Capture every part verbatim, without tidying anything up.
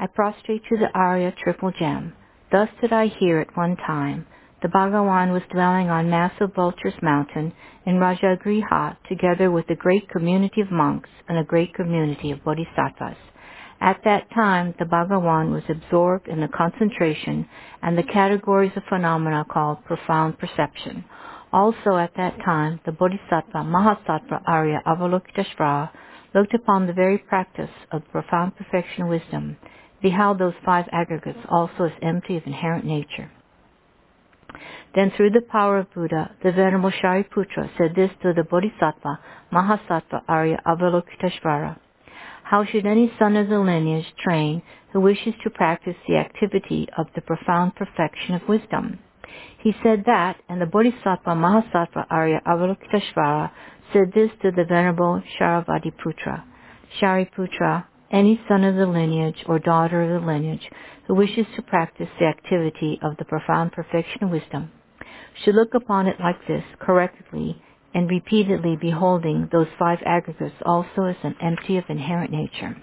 I prostrate to the Arya Triple Gem. Thus did I hear at one time. The Bhagawan was dwelling on massive Vulture's Mountain in Rajagriha, together with a great community of monks and a great community of bodhisattvas. At that time, the Bhagawan was absorbed in the concentration and the categories of phenomena called profound perception. Also at that time, the Bodhisattva Mahasattva Arya Avalokiteshvara looked upon the very practice of profound perfection wisdom, beheld those five aggregates also as empty of inherent nature. Then through the power of Buddha, the Venerable Shariputra said this to the Bodhisattva Mahasattva Arya Avalokiteshvara: how should any son of the lineage train who wishes to practice the activity of the profound perfection of wisdom? He said that, and the Bodhisattva Mahasattva Arya Avalokiteshvara said this to the Venerable Sharavadiputra: Shariputra, any son of the lineage or daughter of the lineage who wishes to practice the activity of the profound perfection of wisdom should look upon it like this, correctly, and repeatedly beholding those five aggregates also as an empty of inherent nature.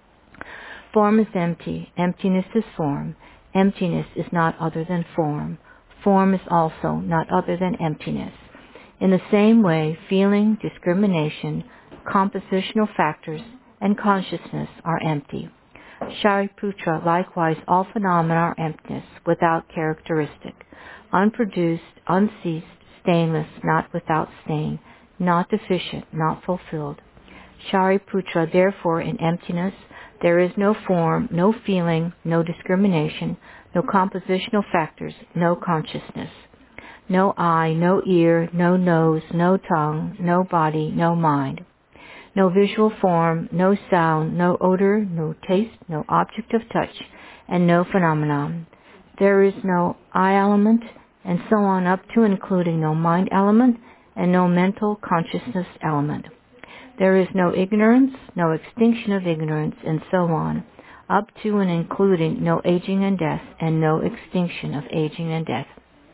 Form is empty, emptiness is form, emptiness is not other than form, form is also not other than emptiness. In the same way, feeling, discrimination, compositional factors, and consciousness are empty. Shariputra, likewise, all phenomena are emptiness, without characteristic, unproduced, unceased, stainless, not without stain, not deficient, not fulfilled. Shariputra, therefore, in emptiness, there is no form, no feeling, no discrimination, no compositional factors, no consciousness. No eye, no ear, no nose, no tongue, no body, no mind. No visual form, no sound, no odor, no taste, no object of touch, and no phenomenon. There is no eye element, and so on up to including no mind element and no mental consciousness element. There is no ignorance, no extinction of ignorance, and so on, up to and including no aging and death and no extinction of aging and death.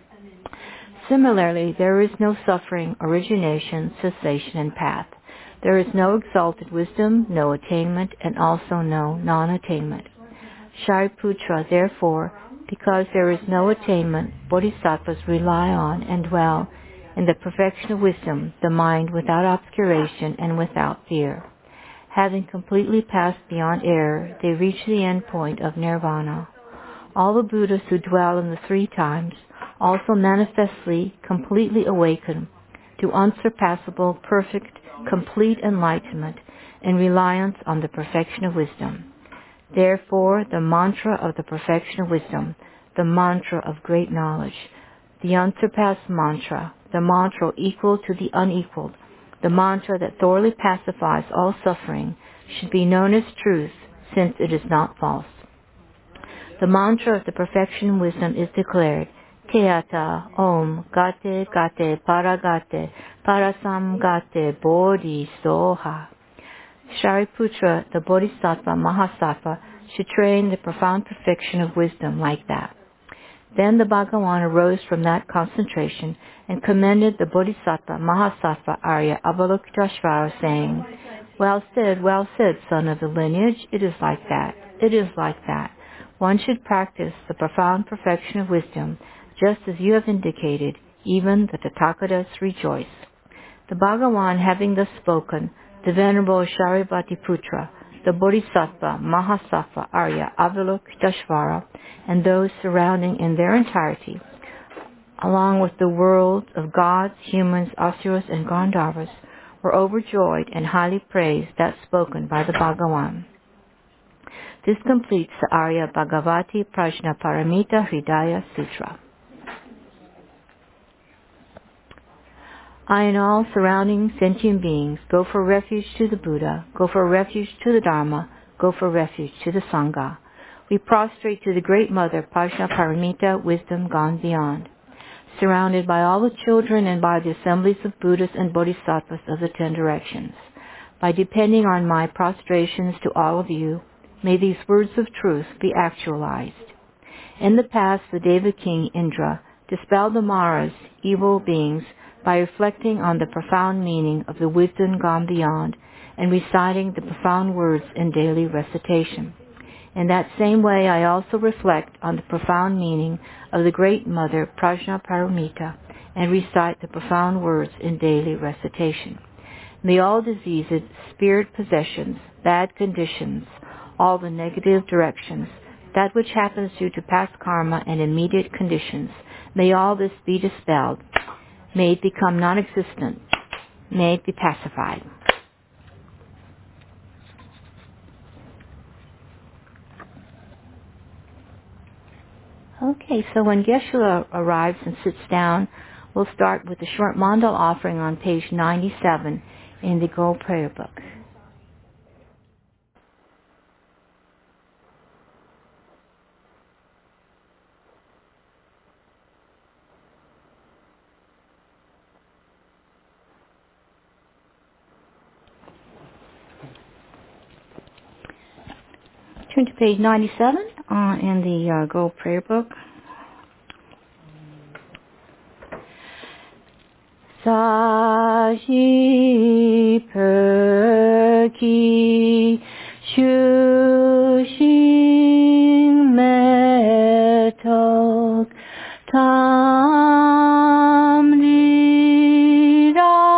Similarly, there is no suffering, origination, cessation, and path. There is no exalted wisdom, no attainment, and also no non-attainment. Shariputra, therefore, because there is no attainment, bodhisattvas rely on and dwell in the perfection of wisdom, the mind without obscuration and without fear. Having completely passed beyond error, they reach the end point of nirvana. All the Buddhas who dwell in the three times also manifestly, completely awaken to unsurpassable, perfect, complete enlightenment in reliance on the perfection of wisdom. Therefore, the mantra of the perfection of wisdom, the mantra of great knowledge, the unsurpassed mantra, the mantra equal to the unequaled, the mantra that thoroughly pacifies all suffering, should be known as truth, since it is not false. The mantra of the perfection of wisdom is declared: Teata Om Gate Gate Paragate Parasam Gate Bodhi Soha. Shariputra, the Bodhisattva Mahasattva, should train the profound perfection of wisdom like that. Then the Bhagawan arose from that concentration and commended the Bodhisattva Mahasattva Arya Avalokiteshvara, saying, Well said, well said, son of the lineage, it is like that, it is like that. One should practice the profound perfection of wisdom, just as you have indicated, even the Tathagatas rejoice. The Bhagawan having thus spoken, the Venerable Sharavatiputra, the Bodhisattva Mahasattva Arya Avalokiteshvara, and those surrounding in their entirety, along with the worlds of gods, humans, asuras, and Gandharvas, were overjoyed and highly praised that spoken by the Bhagawan. This completes the Arya Bhagavati Prajnaparamita Hridaya Sutra. I and all surrounding sentient beings go for refuge to the Buddha, go for refuge to the Dharma, go for refuge to the Sangha. We prostrate to the Great Mother, Prajnaparamita, wisdom gone beyond. Surrounded by all the children and by the assemblies of Buddhas and Bodhisattvas of the ten directions. By depending on my prostrations to all of you, may these words of truth be actualized. In the past, the Deva King Indra dispelled the Maras, evil beings, by reflecting on the profound meaning of the wisdom gone beyond and reciting the profound words in daily recitation. In that same way, I also reflect on the profound meaning of the Great Mother Prajnaparamita and recite the profound words in daily recitation. May all diseases, spirit possessions, bad conditions, all the negative directions, that which happens due to past karma and immediate conditions, may all this be dispelled. May it become non-existent. May it be pacified. Okay, so when Geshe-la arrives and sits down, we'll start with the short mandal offering on page ninety-seven in the Gold Prayer Book. Turn to page ninety-seven uh, in the uh, Gold Prayer Book. Sashi perki shushin metok tamri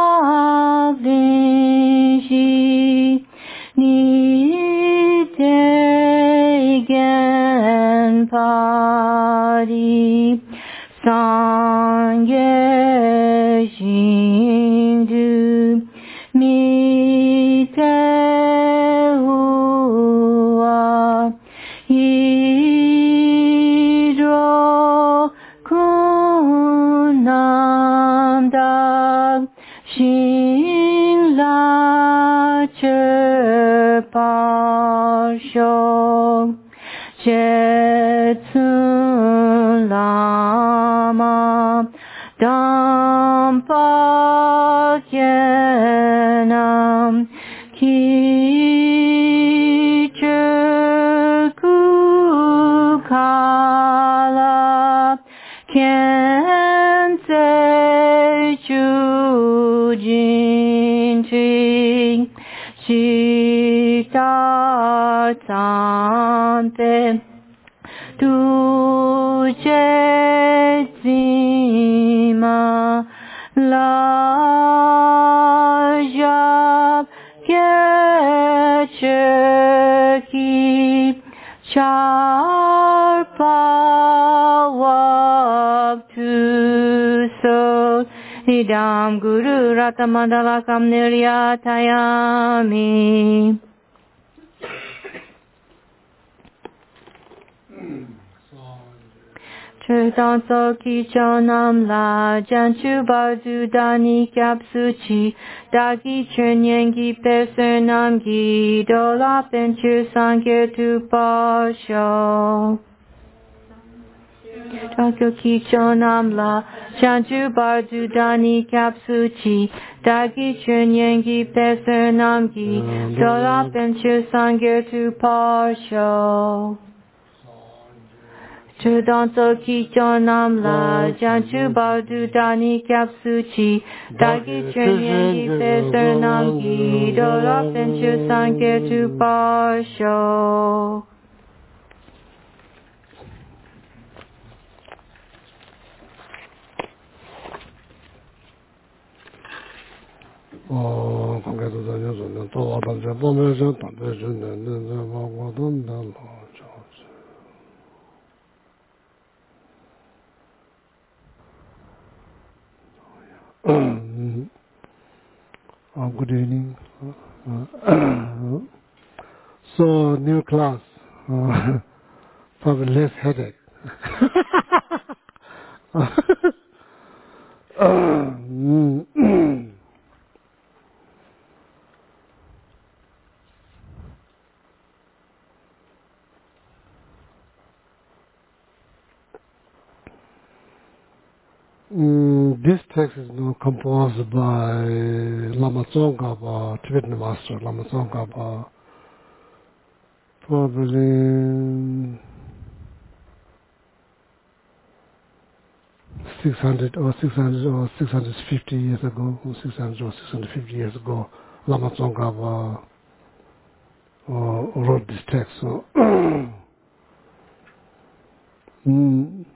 ravinshi nitegen pari sangye Shindu Mitehua Hidro Kunamda Shinla Chepasho Jetsun Lama Dampakyanam Kichakukala Kense Chujinti Chitatante Tujezima Lajab Kecheki Charpawabtuso Idam Guru Ratamandalakam Niryatayami. Chirtanso kichonam la janchu bardu dani kyapsuchi dagi chernyengi personam gi dola penchir sangye tu pasho. Chirtanso kichonam la janchu bardu dani kyapsuchi dagi chernyengi personam gi dola penchir sangye tu pasho. Chudanso kichonam la janchu bardu dani kyapsuchi dagi chernyengi pesernam gi dola penchu sangye tu pasho. 어, 관계도 다녀서는 또 와단제 보면서 담배주는 는 먹어둔다 uh, good evening. Uh, uh, so, new class. Uh, probably less headache. Mm, this text is now composed by Lama Tsongkhapa, Tibetan master Lama Tsongkhapa, probably six hundred or six hundred or six hundred fifty years ago, or six hundred or six hundred fifty years ago, Lama Tsongkhapa uh, wrote this text. So, mm,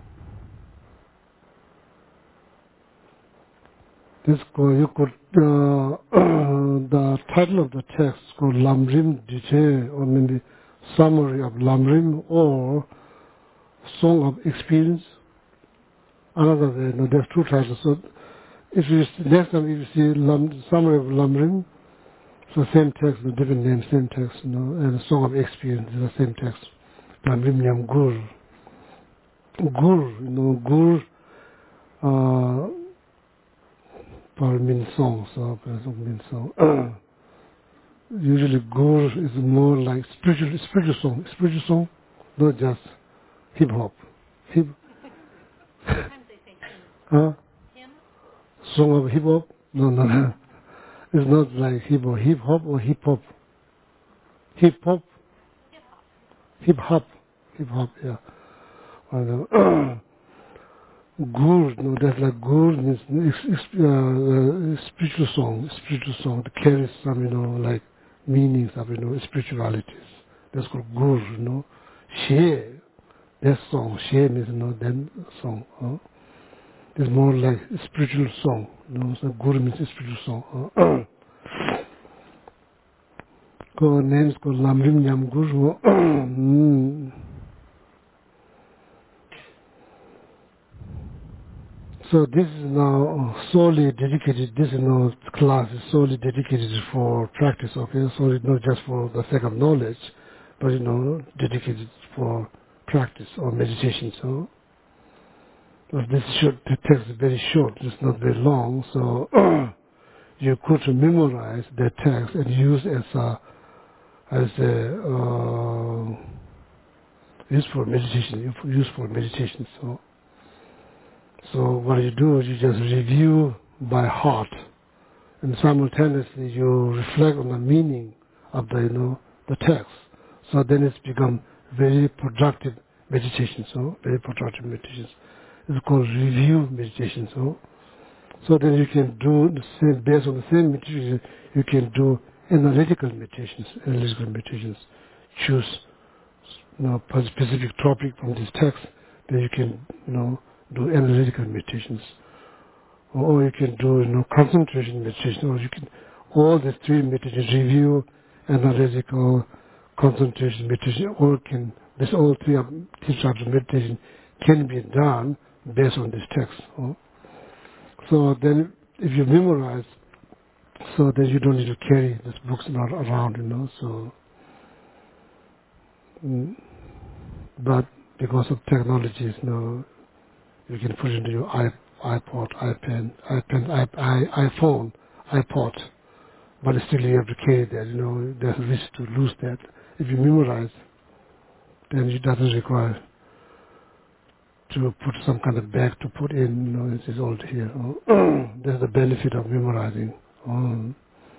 this co- you could uh, the title of the text called Lamrim Dite, or maybe summary of Lamrim or Song of Experience. Another way, no, there's two titles. So if you next time if you see Lam, summary of Lamrim, so same text, the different name, same text, you know, and the Song of Experience is the same text. Lamrim Nyam Gur. Gur, you know, Gur uh probably means song, so it means song. Usually Gur is more like spiritual spiritual song. Spiritual song, not just hip hop. Hip huh? Song of hip hop? No, no, no. It's not like hip hop. Hip hop or hip hop? Hip hop? Hip hop. Hip hop, yeah. I know. Gur, no, that's like Gur means uh, uh, spiritual song, spiritual song that carries some, you know, like meanings of, you know, spiritualities. That's called Gur, you know. She, that song, she means, you know, then song. Huh? It's more like a spiritual song, you know, so Gur means a spiritual song. Huh? Her name is called Lamrim Nyam Gur. mm. So this is now solely dedicated, this is now class is solely dedicated for practice, okay? So it's not just for the sake of knowledge, but you know, dedicated for practice or meditation. So uh, this short, the text is very short, it's not very long, so you could memorize the text and use as a, as a, uh, use for meditation, use for meditation, so. So what you do is you just review by heart, and simultaneously you reflect on the meaning of the, you know, the text. So then it's become very productive meditation. So very productive meditation. It's called review meditation. So so then you can do the same based on the same meditation. You can do analytical meditations. Analytical meditations. Choose, you know, a specific topic from this text. Then you can, you know, do analytical meditations, or you can do, you know, concentration meditation, or you can all the three meditations: review, analytical, concentration meditation. All can this all three of these types of meditation can be done based on this text. Oh. So then, if you memorize, so then you don't need to carry these books not around, you know. So, mm, but because of technologies, you know, you can put it into your iP- iPod, iPad, iPad, iP- i- iPhone, iPod, but still you have to carry that. You know, there's a risk to lose that. If you memorize, then it doesn't require to put some kind of bag to put in. You know, it is all here. Oh, there's the benefit of memorizing. Oh.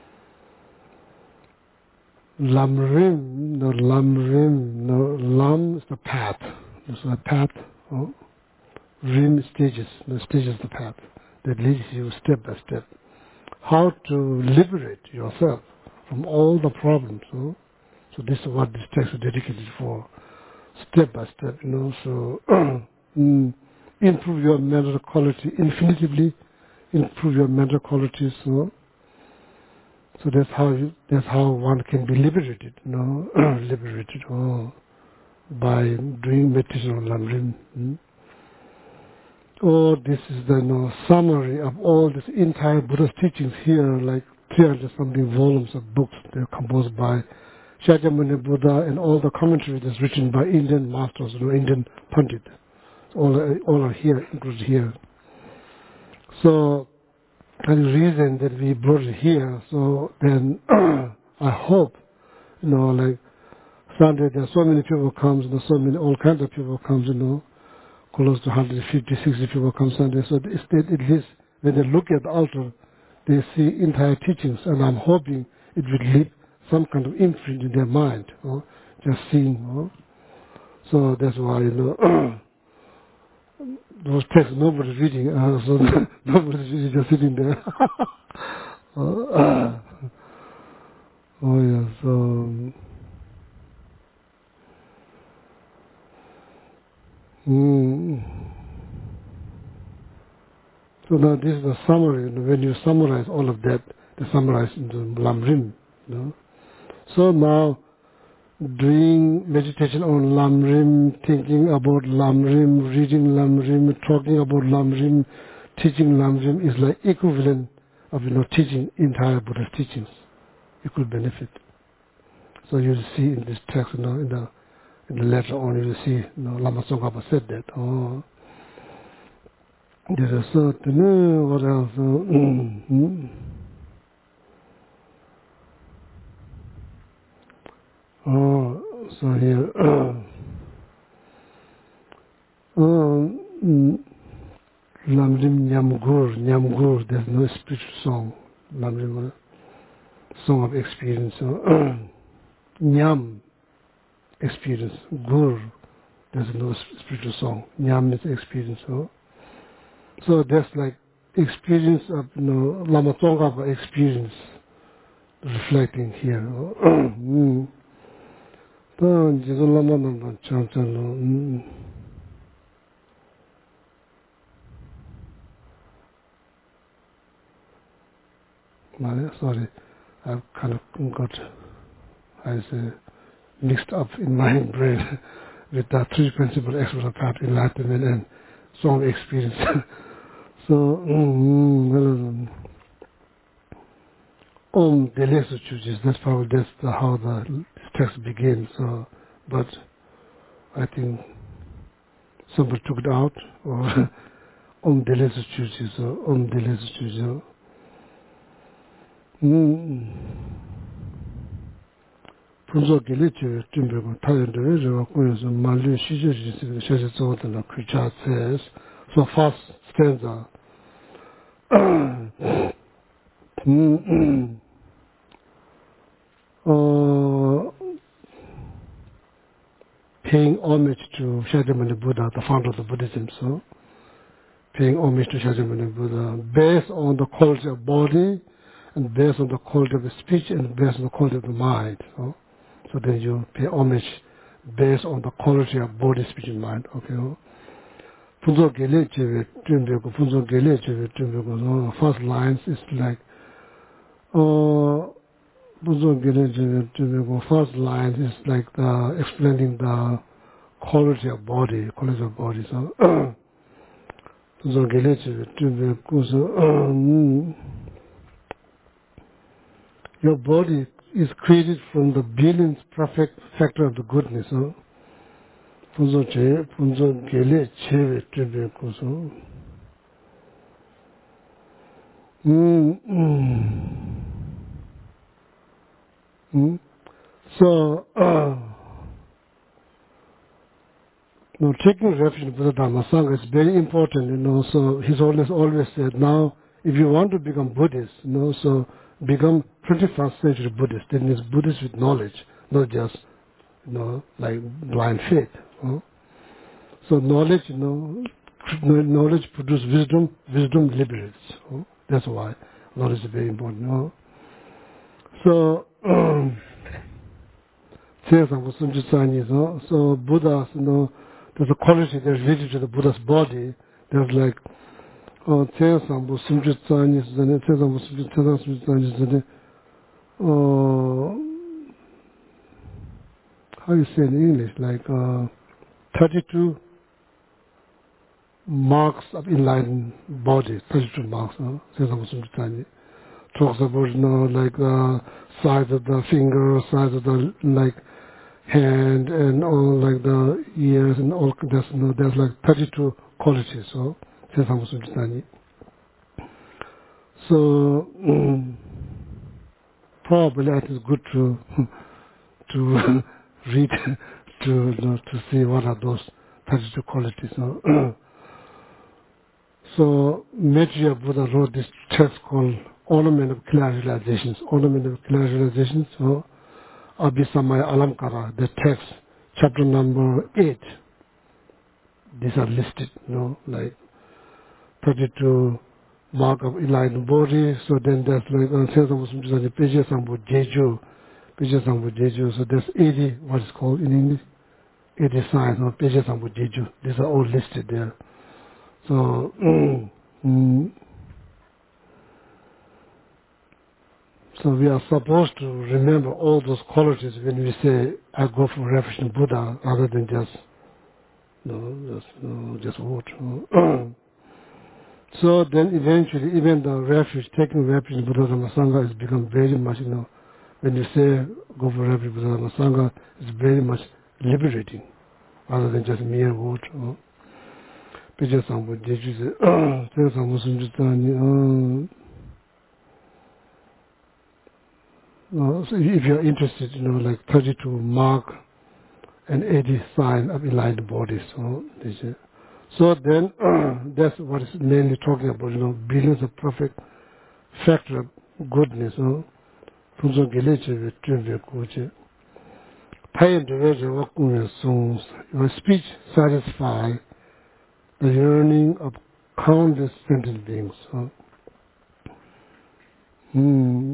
Lamrim, no lamrim, no lam is the path. It's a path. Oh. Rim stages, the stages of the path that leads you step by step. How to liberate yourself from all the problems. So, so this is what this text is dedicated for, step by step, you know. So mm, improve your mental quality infinitively, improve your mental quality. So, so that's how you, that's how one can be liberated, you know, liberated. Oh, by doing meditation on Lamrim. Mm. Oh, this is the, you know, summary of all this entire Buddha's teachings here, like three hundred something volumes of books. They're composed by Shakyamuni Buddha, and all the commentary that's written by Indian masters, you know, Indian Pandit. All are, all are here, included here. So, and the reason that we brought it here, so then I hope, you know, like Sunday there are so many people comes, you know, so many, all kinds of people comes, you know, close to one hundred fifty, sixty people come Sunday. So it's that at least when they look at the altar, they see entire teachings, and I'm hoping it will leave some kind of imprint in their mind, you know, just seeing. You know. So that's why, you know, those texts nobody's reading, uh, so nobody's reading, just sitting there. uh, Oh yes. Um, mm, so now this is the summary. When you summarize all of that, they summarize into Lamrim. You know? So now doing meditation on Lamrim, thinking about Lamrim, reading Lamrim, talking about Lamrim, teaching Lamrim is like equivalent of you know teaching entire Buddha's teachings. Equal benefit. So you see in this text, you know, in the in the letter on, you see, you know, Lama Tsongkhapa said that. Oh, there is certain, uh, what else? Uh, mm-hmm. Oh, so here, um, mm, Lamrim Nyamgur, Nyamgur, there's no spiritual song. Lamrim, song of experience. So, Nyam, experience. Gur, there's no spiritual song. Nyam is experience. So, so that's like experience of, you know, Lama Tsongkhapa experience reflecting here. mm. So, Jizo Lama Nanda Chan Chan Lo, mm. Well, sorry, I've kind of got, I say, mixed up in my brain with the three principal experts of path, enlightenment and song experience. So, mm, well, Om Delesu Chuchis, that's probably that's the, how the text begins. So, but I think somebody took it out, or Om Delesu Chuchis, or Om Delesu Chuchis. Mm. Punzo Gilichi, Timbeko, Tayan de Rejo, Kuya, Malu, Shiji, Shashi Zot, and Kucha says, so first stanza. mm, uh, paying homage to Shakyamuni Buddha, the founder of the Buddhism, so paying homage to Shakyamuni Buddha, based on the quality of body, and based on the quality of the speech, and based on the quality of the mind. So, so then you pay homage based on the quality of body, speech, and mind. Okay. Punzo Gele Chewe Timbeko, Punzo Gele Chewe Timbeko. The first lines is like, uh, Punzo Gele Chewe Timbeko. First line is like the, explaining the quality of body, quality of body. So, Punzo Gele Chewe Timbeko. So, um, your body is created from the billionth perfect factor of the goodness. So, Punzo Che, Punzo Gele Chewe Timbeko. So, mm, mm. Mm. So, uh, now taking refuge in Buddha Dhamma Sangha is very important, you know, so he's always, always said, now, if you want to become Buddhist, you know, so become twenty-first century Buddhist, then it's Buddhist with knowledge, not just, you know, like blind faith. You know? So knowledge, you know, knowledge produces wisdom, wisdom liberates. You know? That's why knowledge is very important. You know? So, um, so Buddha, you know, there's a quality that's related to the Buddha's body. There's like, oh, oh, how you say in English, like uh, thirty-two marks of enlightened body, thirty-two marks. Huh? Talks about, you know, like the size of the finger, size of the, like, hand, and all, like the ears, and all. There's, you know, there's like thirty-two qualities. So, so um, probably it is good to to read to, you know, to see what are those thirty-two qualities. So, so Maitreya Buddha wrote this text called Ornament of Clear Realizations. Ornament of Clear Realizations. So, Abhisamaya Alamkara, the text, chapter number eight. These are listed, you know, like thirty-two mark of enlightened body. So then there's like, uh, pages about Jeju, Peja Sambu Jeju. So there's eighty, what is called in English, eighty signs of Peja Sambu Jeju. These are all listed there. So, mm, so we are supposed to remember all those qualities when we say, I go for refuge in Buddha, rather than just, no, just, no, just what. So then eventually, even the refuge, taking refuge in Buddha Dhamma Sangha has become very much, you know, when you say go for refuge in Buddha Dhamma Sangha, it's very much liberating, rather than just mere word. Peja Sambu Jeju se, Peja Sambu Sunjitani, so if you're interested, you know, like thirty-two mark and eighty sign of enlightened bodies. So, they say. So then, that's what it's mainly talking about, you know, billions of perfect factor of goodness. You know, your speech satisfy the yearning of countless sentient beings. So, hmm,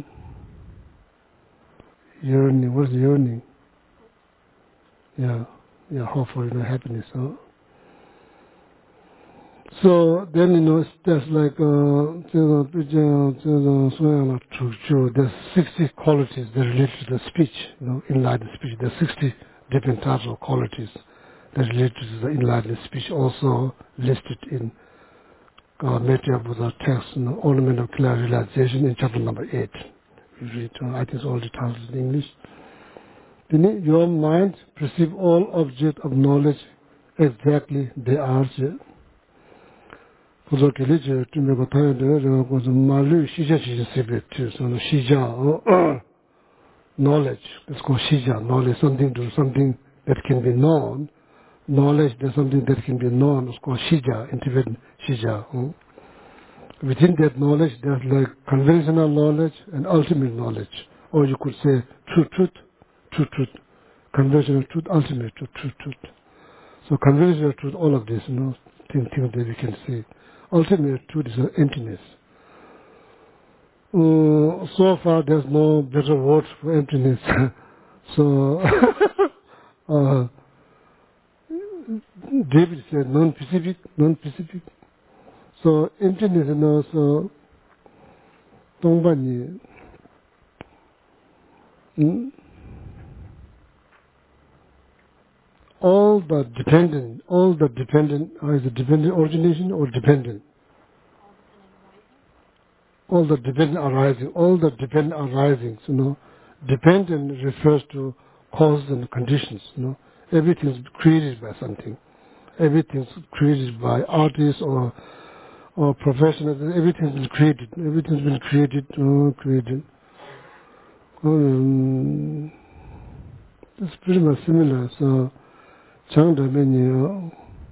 yearning, what's yearning? Yeah, yeah, hope for, you know, happiness. So. So then, you know, there's like, uh, there's sixty qualities that relate to the speech, you know, enlightened speech. There's sixty different types of qualities that relate to the enlightened speech, also listed in uh, Metteyya Buddha text, you know, Ornament of Clear Realization in chapter number eight. You read, uh, I think it's all the titles in English. Then your mind perceive all objects of knowledge exactly they are. Your speech knowledge, it's called shija, knowledge, something to something that can be known. Knowledge, there's something that can be known, it's called shija, intimate shija. Within that knowledge, there's like conventional knowledge and ultimate knowledge. Or you could say true truth, true truth, conventional truth, ultimate truth, true truth. So conventional truth, all of this, you know, things, things that we can see. Ultimate truth is emptiness. Uh, so far, there's no better word for emptiness. So, uh, David said non-specific, non-specific. So emptiness, you know, so Dongbani, mm, all the dependent, all the dependent, uh, is it dependent origination or dependent? All the dependent arising, all the dependent arisings, you know. Dependent refers to causes and conditions, you know. Everything's created by something. Everything's created by artists or or professionals. Everything's been created. Everything's been created, uh, created. Um, it's pretty much similar. So, Changda Menyi,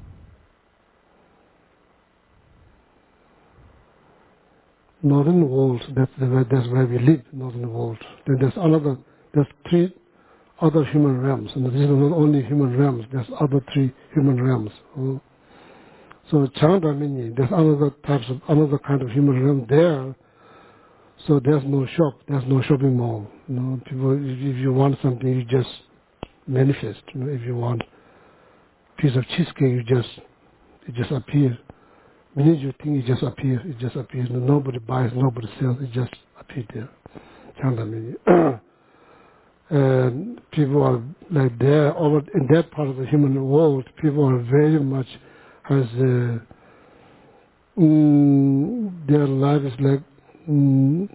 northern world, that's the way, that's where we live, northern world. Then there's another, there's three other human realms, and these are not only human realms, there's other three human realms. Uh, so Chandramini, there's another types of, another kind of human realm there. So there's no shop, there's no shopping mall. You know, people, if, if you want something, you just manifest. You know, if you want a piece of cheesecake, you just, it just appears. Minute you think it just appears, it just appears. Nobody buys, nobody sells, it just appears there. Chandramini. And people are like there, over in that part of the human world, people are very much has uh, mm, their life is like mm,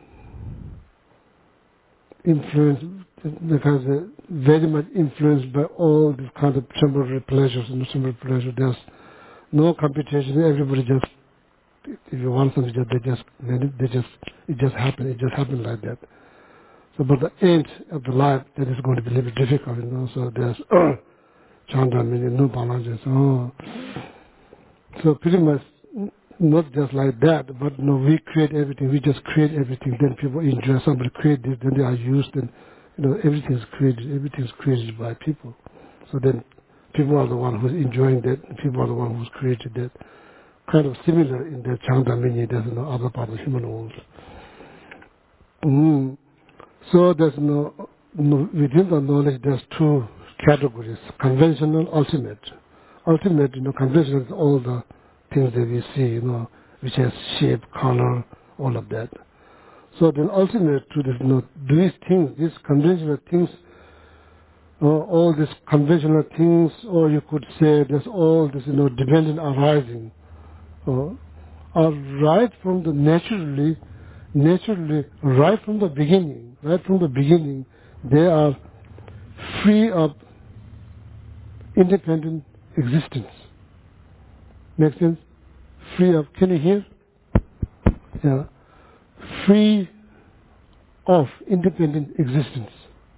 influenced, because uh, very much influenced by all these kind of temporary pleasures and temporary pleasure. There's no competition. Everybody just, if you want something, they just, they just, it just happens. It just happens like that. So, but the end of the life, that is going to be a little bit difficult, you know. So there's Chandra, meaning no balance. Oh. So pretty much, not just like that, but you know, we create everything. We just create everything. Then people enjoy. Somebody create this, then they are used, and you know, everything's created. Everything's created by people. So then, people are the one who's enjoying that. And people are the one who's created that. Kind of similar in the Changda Mini. There's no other part of the human world. Mm. So there's no, no, within the knowledge, there's two categories: conventional, ultimate. Ultimate, you know, conventional is all the things that we see, you know, which has shape, color, all of that. So then ultimate to this, you know, these things, these conventional things, uh, all these conventional things, or you could say there's all this, you know, dependent arising, uh, are right from the naturally, naturally, right from the beginning, right from the beginning, they are free of independent existence. Make sense? Free of, can you hear? Yeah. Free of independent existence.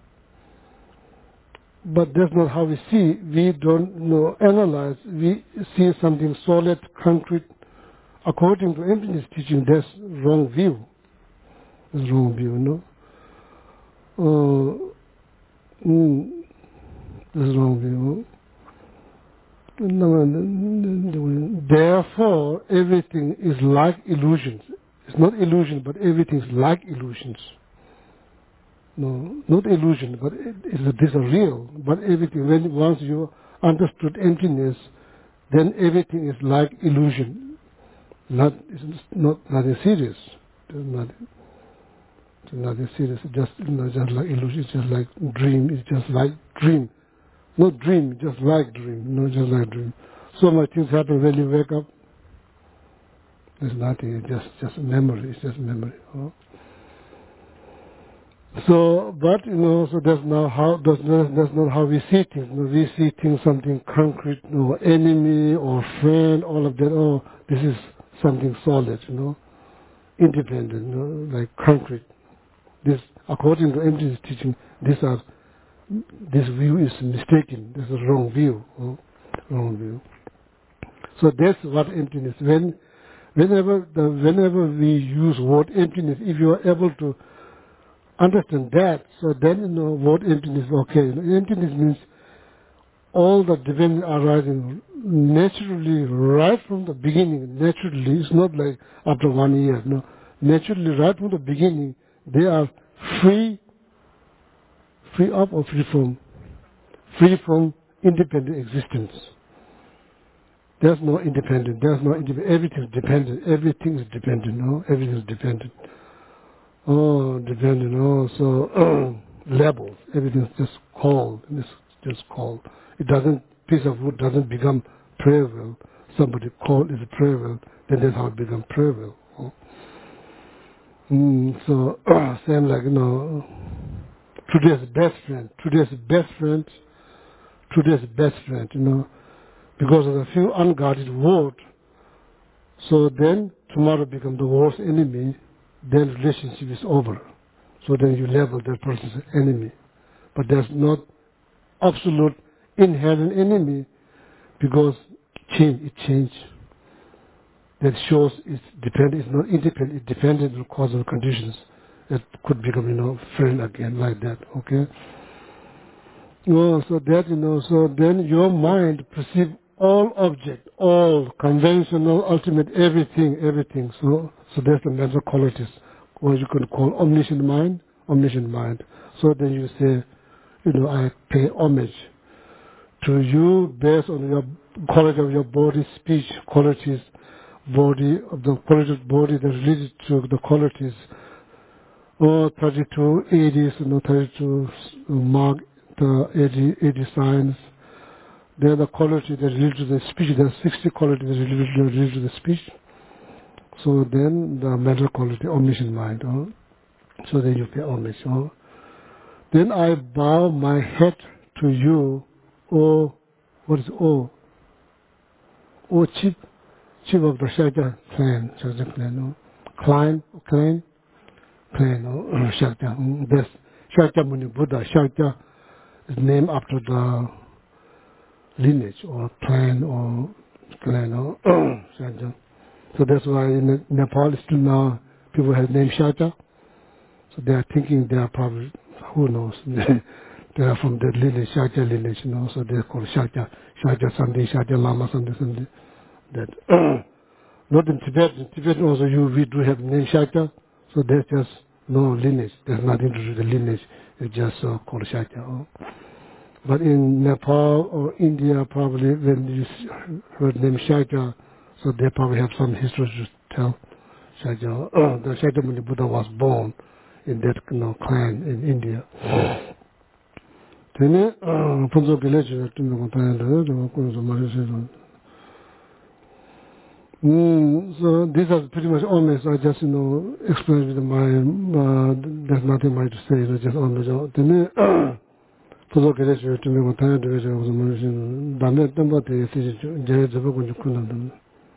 But that's not how we see. We don't you know, analyze. We see something solid, concrete. According to emptiness teaching, that's wrong view. That's wrong view, you know. Uh, mm, that's wrong view. No, therefore, everything is like illusions. It's not illusion, but everything is like illusions. No, not illusion, but it, it's, these are real. But everything, when once you understood emptiness, then everything is like illusion. Not, it's not nothing serious. It's nothing, it's nothing serious. It's just, you know, just like illusion. It's just like dream. It's just like dream. Not dream, just like dream. No, just like dream. So much things happen when you wake up. There's nothing. It's just, just memory. It's just memory. Oh. So, but you know, so that's not how that's not, that's not how we see things. You know, we see things something concrete, you know, enemy or friend, all of that. Oh, this is something solid, you know, independent, you know, like concrete. This, according to emptiness teaching, these are this view is mistaken. This is a wrong view. Oh, wrong view. So that's what emptiness. When, whenever the whenever we use word emptiness, if you are able to understand that, so then you know what emptiness is okay. You know, emptiness means all the divinity arising naturally right from the beginning. Naturally, it's not like after one year. No, naturally right from the beginning, they are free, free of or free from, free from independent existence. There's no independent. There's no independent. Everything is dependent. Everything is dependent. No, everything is dependent. Oh, dependent. Oh, so levels. Everything's just called. It's just called. It doesn't. Piece of wood doesn't become prayer well. Somebody called is a prayer well. Then that's how it becomes prayer well. Oh. Mm, so same like you know. Today's best friend. Today's best friend. Today's best friend. You know, because of a few unguarded words. So then tomorrow become the worst enemy. Then relationship is over. So then you label that person as enemy. But there's not absolute inherent enemy because change, it changed. That shows it's dependent, it's not independent, it's dependent on causal conditions. It could become, you know, friend again like that, okay? No, so that, you know, so then your mind perceives all object, all conventional, ultimate, everything, everything. So, so that's the mental qualities, what you could call omniscient mind, omniscient mind. So then you say, you know, I pay homage to you based on your quality of your body, speech qualities, body, of the quality of body that related to the qualities. Or thirty-two eighties, you know, thirty-two mark, the eighty, eighty signs. They're the quality that relate to the speech. There are sixty qualities that relate, relate to the speech. So then the mental quality, omniscient mind. Oh. So then you pay homage. Oh. Then I bow my head to you, O, what is O? O chief, chief of the Shakya clan, Shakya clan. Oh. Clan, clan, clan, oh, Shakya. That's Shakya Muni Buddha. Shakya is named after the lineage or clan or clan or Shakya. So that's why in Nepal still now people have named Shakya. So they are thinking they are probably, who knows, they are from that lineage, Shakya lineage, you know, so they're called Shakya, Shakya Sunday, Shakya Lama Sunday, Sunday. That, not in Tibet, in Tibet also you, we do have name Shakya, so that's just no lineage. There's nothing to do with the lineage. It's just uh, called Shakya. Oh. But in Nepal or India, probably when you s- heard the name Shakya, so they probably have some history to tell. Shakya, uh, the Shakyamuni Buddha was born in that you know, clan in India. Then, uh, Punzo village, Mm, so these are pretty much honest. I just, you know, explained with my, uh, there's nothing much to say, you know, just honest. Then, puzo kere chwe, tumi ko tanya dewe chwe, kuzo mara shin, dame tenpa te si chi, jaya jaba kunji kuna dame.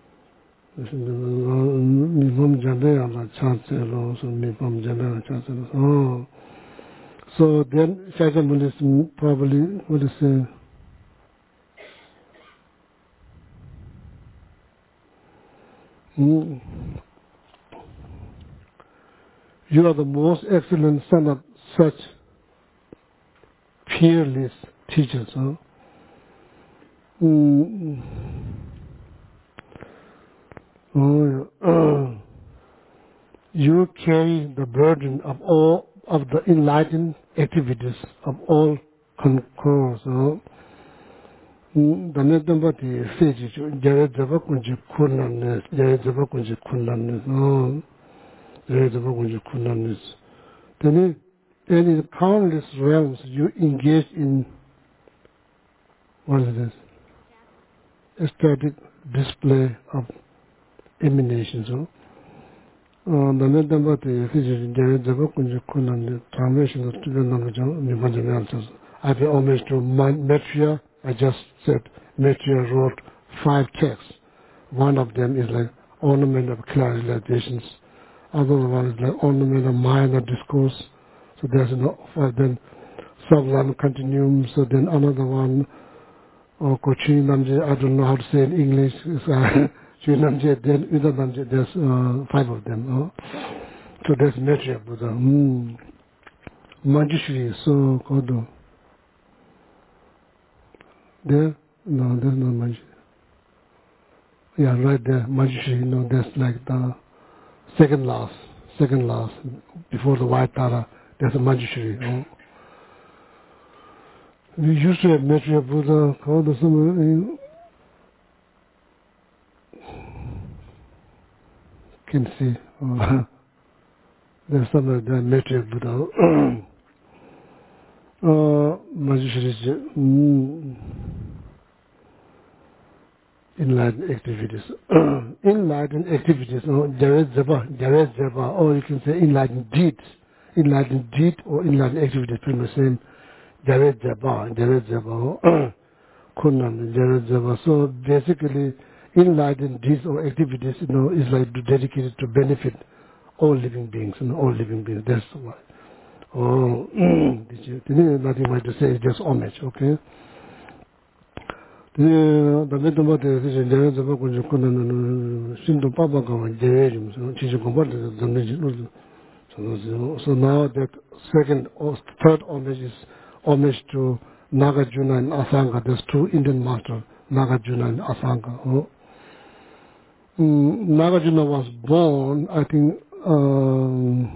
Mi pam janda ya la cha tse lo, so mi pam janda ya la cha tse lo. Oh. So then, Shakyamuni is probably, what to say, mm, you are the most excellent son of such peerless teachers. Huh? Mm. Oh, yeah. uh, you carry the burden of all of the enlightened activities of all concourse. Huh? Mm, the net number the stage jare java kunji kunnanes, jare java kunji kunnanes. Oh, jare java kunji kunnanes. Then, and in countless realms you engage in, what is this? Aesthetic display of emanations. Huh? Uh, the net number the physics there is a kunji kunan translation of student knowledge in answers. I pay homage to Metria. I just said Metria wrote five texts. One of them is like ornament of clarifications. Other one is like ornament of minor discourse. So there's no five. Then sublime continuum. So then another one, or Kochi Namje, I don't know how to say in English. Sri Namje, then Uda Namje, there's uh, five of them. Oh. So there's Metriya Buddha. Mm. Manjushri, so Kodo. There? No, there's no Manjushri. Yeah, right there, Manjushri, no, that's like the second last, second last, before the white Tara, there's a Manjushri. Oh. We used to have Metriya Buddha, Kodo, some, can see. Oh. There's some of the Metriya Buddha. Uh, Manjushri, mm, enlightened activities. Enlightened activities, or Jared Zaba, Jared Zaba, or you can say enlightened deeds. Enlightened deed or enlightened activities, pretty much same. Jared Zaba, Jared Zaba, Kunan, Jared Zaba. So basically, enlightened deeds or activities, you know, is like dedicated to benefit all living beings, you know, all living beings. That's why. Oh, did you? Nothing much to say, it's just homage, okay? The the little bit is in there, the book was going to Shinto Papa go and Jerem, so she's a component of the so so now that second or third homage is homage to Nagarjuna and Asanga. There's two Indian masters, Nagarjuna and Asanga. Oh. Mm, Nagarjuna was born, I think, um,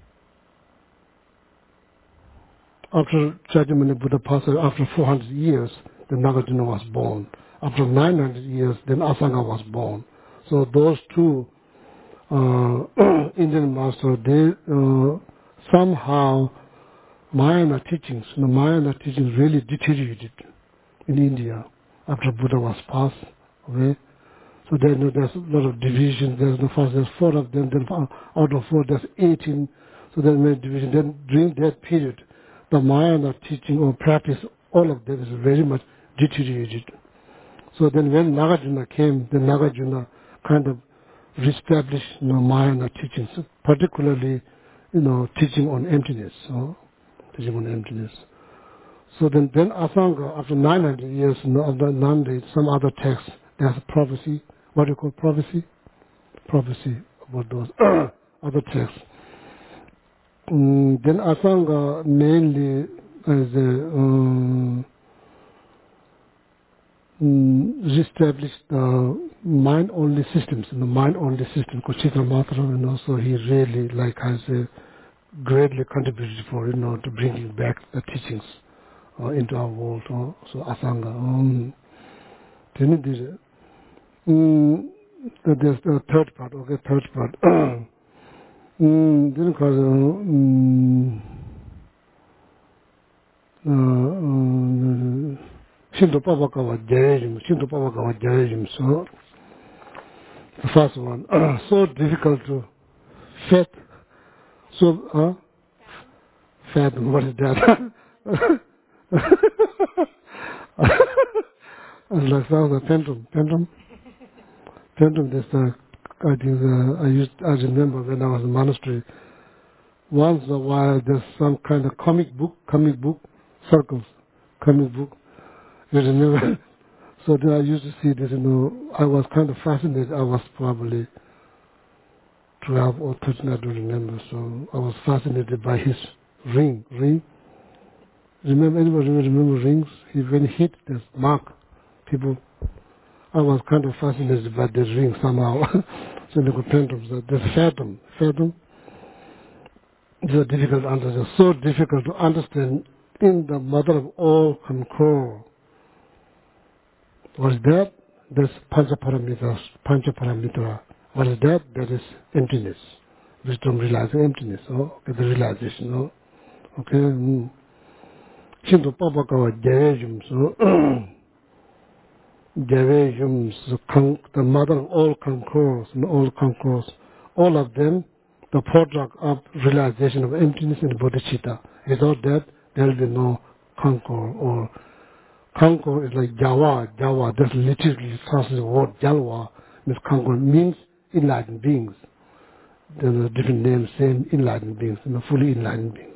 after Shakyamuni Buddha passed away, after four hundred years, then Nagarjuna was born. After nine hundred years, then Asanga was born. So those two uh, Indian masters, they uh, somehow, Mahayana teachings, the Mahayana teachings really deteriorated in India after Buddha was passed away. So there, no, there's a lot of divisions. There's no first, there's four of them. Then out of four, there's eighteen. So there's many divisions. Then during that period, the Mahayana teaching or practice, all of them is very much deteriorated. So then when Nagarjuna came, then Nagarjuna kind of reestablished, you know, Mahayana teachings, particularly, you know, teaching on emptiness. So, teaching on emptiness. So then, then Asanga, after nine hundred years, you know, of the Nandi, some other texts, there's a prophecy. What do you call prophecy? Prophecy about those other texts. Mm, then Asanga mainly as a um, mm, reestablished the mind-only systems, and the mind-only system, Kuchitra Matra, and also he really, like I say, greatly contributed for, you know, to bringing back the teachings uh, into our world. Uh, so Asanga. Um, then it is, um, there's the third part, okay, third part. um, then cause, um, uh, Shinto Papa Kawa Jayajim, Shinto Papa Kawa Jayajim. So, the first one, so difficult to fit, so, uh, fathom, what is that? And like that, the phantom, phantom, phantom. That's the, I think the, I used, I remember when I was in monastery. Once in a while, there's some kind of comic book, comic book circles, comic book. You remember? So then I used to see this. You know, I was kind of fascinated. I was probably twelve or thirteen. I don't remember. So I was fascinated by his ring, ring. Remember, anybody remember rings? He, when he hit this mark, people, I was kind of fascinated by the ring somehow. So they could phantoms, the phantom, phantom. It's a difficult to understand, so difficult to understand in the mother of all control. What is that? That's Panchaparamita, Panchaparamita. What is that? That is emptiness. Wisdom realizing emptiness, oh, okay, the realization, oh, okay. Mm. Shinto Papa Kawa Jayajum, so Jayajum, the mother of all concours, and all concours, all of them, the product of realization of emptiness and bodhicitta. Without that, there will be no concord, or concord is like Jawa, Jawa, that's literally translated the word Jalwa, means concord, means enlightened beings. There's a different name, same enlightened beings, you know, fully enlightened beings.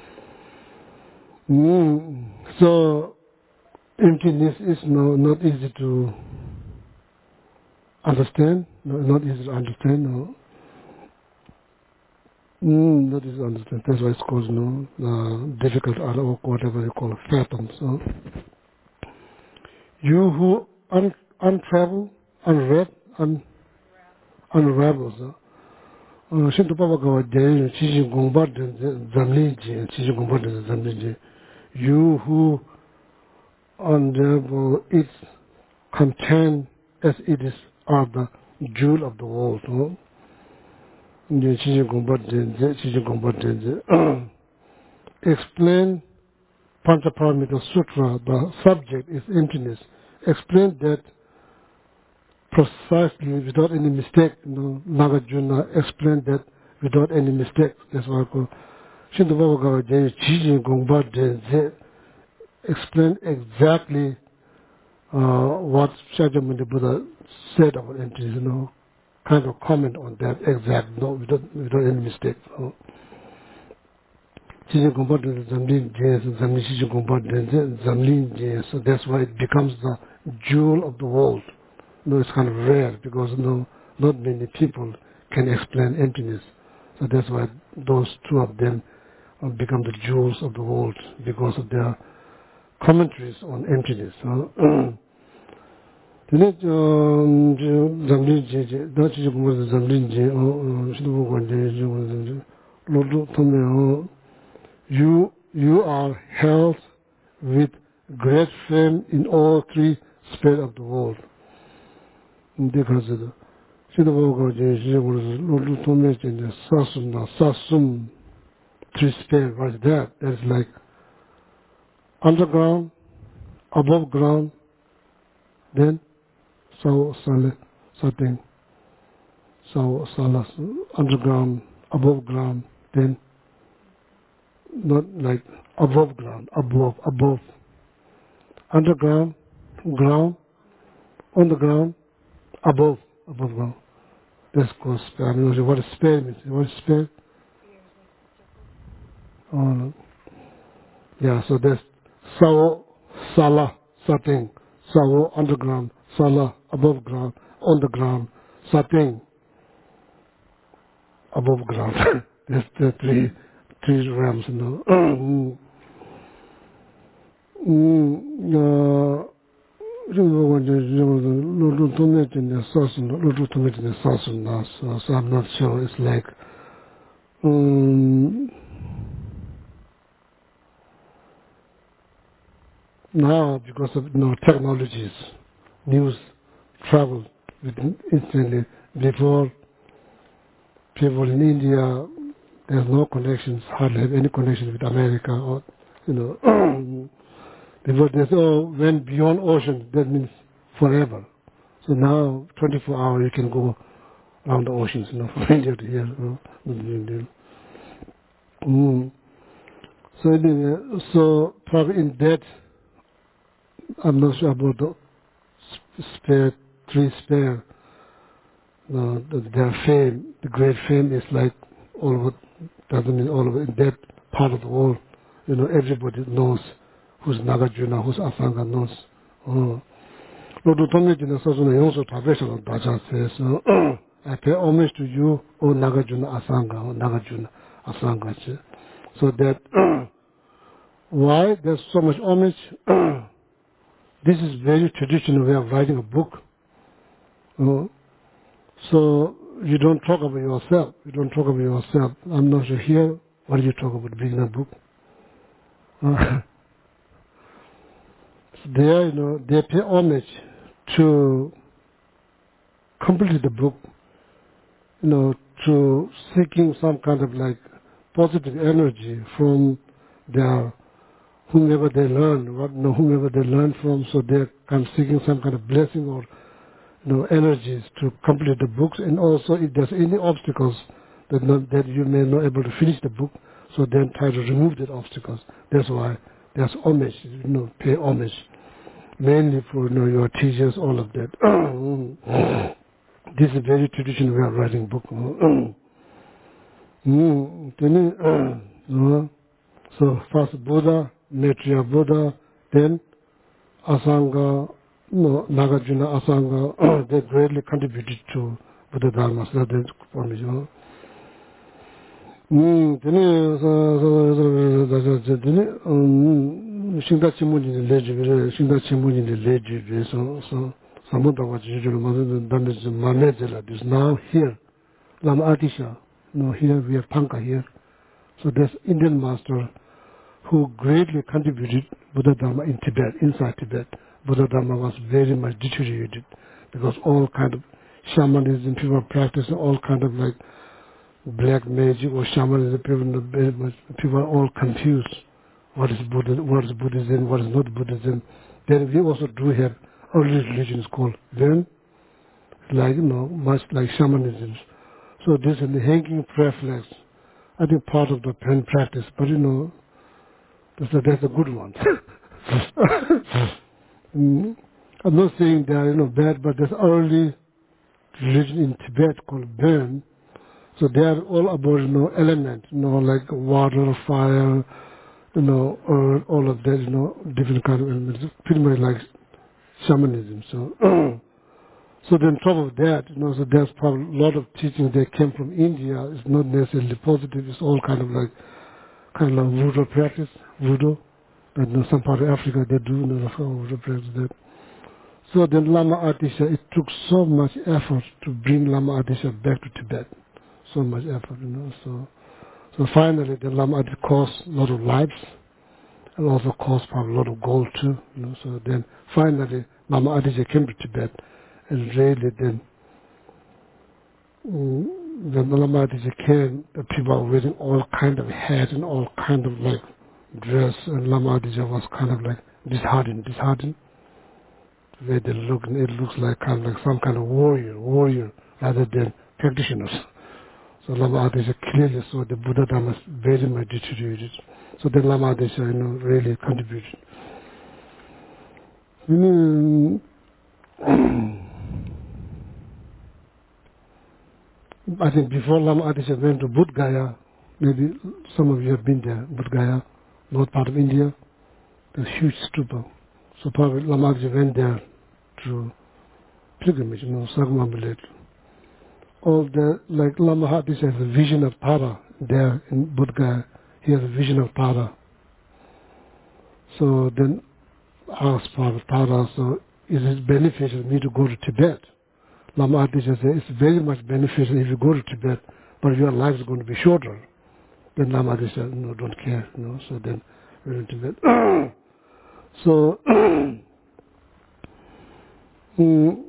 Mm. So, emptiness is no, not easy to understand, no, not easy to understand, no. Mm, not easy to understand. That's why it's called, no, uh, difficult or whatever you call it, phantom. So, you who un, untravel, unread, un, unravels, uh, Shinto Papa Kawa Jaya, Chichi Gongpa Zamliji, Chichi Gongpa Zamliji, you who unravel its content as it is are the jewel of the world. No? Explain Panchaparamita Sutra, the subject is emptiness. Explain that precisely without any mistake. You know, Nagarjuna explained that without any mistake. That's why I call Shinto Baba Gawa Jaya Chiji Gongpa Denze explained exactly uh, what Shakyamuni Buddha said about emptiness, you know, kind of comment on that exact, no, without, without any mistake. So, so that's why it becomes the jewel of the world. You know, it's kind of rare because you know, not many people can explain emptiness. So that's why those two of them uh, become the jewels of the world because of their commentaries on emptiness. So, Tene zamlin je, da chi chi kumar zamlin je, shidu kwan je, lodu tome, you, you are held with great fame in all three spheres of the world. Nde kazi, shidu kwan je, shidu kwan lodu tome je, sasum na, sasum, three spheres, what is that? That is like underground, above ground, then so sale, something, so salas, underground, above ground, then not like above ground, above, above, underground, ground, on the ground, above, above ground. That's called spare. I don't know what a spare means. What is spare? Oh no. Yeah, so that's sawo, sala, something, sawo, underground, sala, above ground, on the ground, something, above ground. That's the three, three realms, you know. mm, uh, so I'm not sure. It's like um, Now, because of you know, technologies, news travel within instantly. Before, people in India, there's no connections, hardly have any connection with America or, you know, because they oh, went beyond ocean, that means forever. So now, twenty-four hours, you can go around the oceans, you know, from India to here. You know. Mm. So anyway, so probably in that, I'm not sure about the sp- spare, three spare, uh, the- their fame, the great fame is like all over, doesn't mean all over, in that part of the world, you know, everybody knows who's Nagarjuna, who's Asanga knows. Oh. Lord Utamejina Sasuna Yonso Tabesha Daja says, uh, I pay homage to you, O Nagarjuna Asanga, O Nagarjuna Asanga. So that, why there's so much homage? This is very traditional way of writing a book. Uh, so you don't talk about yourself. You don't talk about yourself. I'm not sure here. What do you talk about beginning a book? Uh, so there, you know, they pay homage to complete the book, you know, to seeking some kind of like positive energy from their whomever they learn, what, you know, whomever they learn from. So they're kind of seeking some kind of blessing or you know, energies to complete the books, and also if there's any obstacles that not, that you may not able to finish the book, so then try to remove that obstacles. That's why there's homage, you know, pay homage, mainly for you know your teachers, all of that. This is a very traditional way of writing book. Mm, then, uh, so first Buddha, Maitreya Buddha, then Asanga, no, Nagarjuna, Asanga, they greatly contributed to Buddha Dharma. So that's for me, you know. Mm, then, so, so, then, um, Shinda Chimuji in the legend, Shinda Chimuji in the legend, so, so, Samunda was usually damaged the Manejela, is now here, Lama Atisha, no, here we have Panka here. So there's Indian master who greatly contributed Buddha Dharma in Tibet, inside Tibet. Buddha Dharma was very much deteriorated because all kind of shamanism, people practicing all kind of like black magic or shamanism, people, very much, people are all confused. What is Buddha, what is Buddhism, what is not Buddhism. Then we also do have early religions called then, like, you know, much like shamanism. So this is the hanging prayer flags. I think part of the pen practice, but you know, that's a, that's a good one. Mm, I'm not saying they are you know bad, but there's early religion in Tibet called Burn. So they are all about you know element, you know like water, fire, you know, earth, all of that, you know, different kind of elements, pretty much like shamanism. So, so then on top of that, you know, so there's probably a lot of teachings that came from India. It's not necessarily positive. It's all kind of like kind of like voodoo practice, voodoo. But in some part of Africa, they do you know, like, oh, voodoo practice that. So then Lama Atisha, it took so much effort to bring Lama Atisha back to Tibet. So much effort, you know. So, so finally, the Lama Atisha cost a lot of lives, and also cost probably a lot of gold too, you know. So then finally, Lama Atisha came to Tibet, and really then, mm, when Lama Atisha came, the people were wearing all kind of hats and all kind of like dress, and Lama Atisha was kind of like disheartened, disheartened. Where they look, it looks like kind of like some kind of warrior, warrior rather than practitioners. So Lama Adesha clearly saw the Buddha Dharma very much deteriorated. So then Lama Adesha, you know, really contributed. Mm, I think before Lama Adesha went to Bodh Gaya, maybe some of you have been there, Bodh Gaya, north part of India, there's a huge stupa. So probably Lama Adesha went there to pilgrimage, you know, circumambulate. All the, like Lama Hadis has a vision of Tara there in Bodh Gaya. He has a vision of Tara. So then asked Father Tara, so is it beneficial for me to go to Tibet? Lama Hadis says, it's very much beneficial if you go to Tibet, but your life is going to be shorter. Then Lama Hadis said, no, don't care, you know, so then we went to Tibet. So, mm,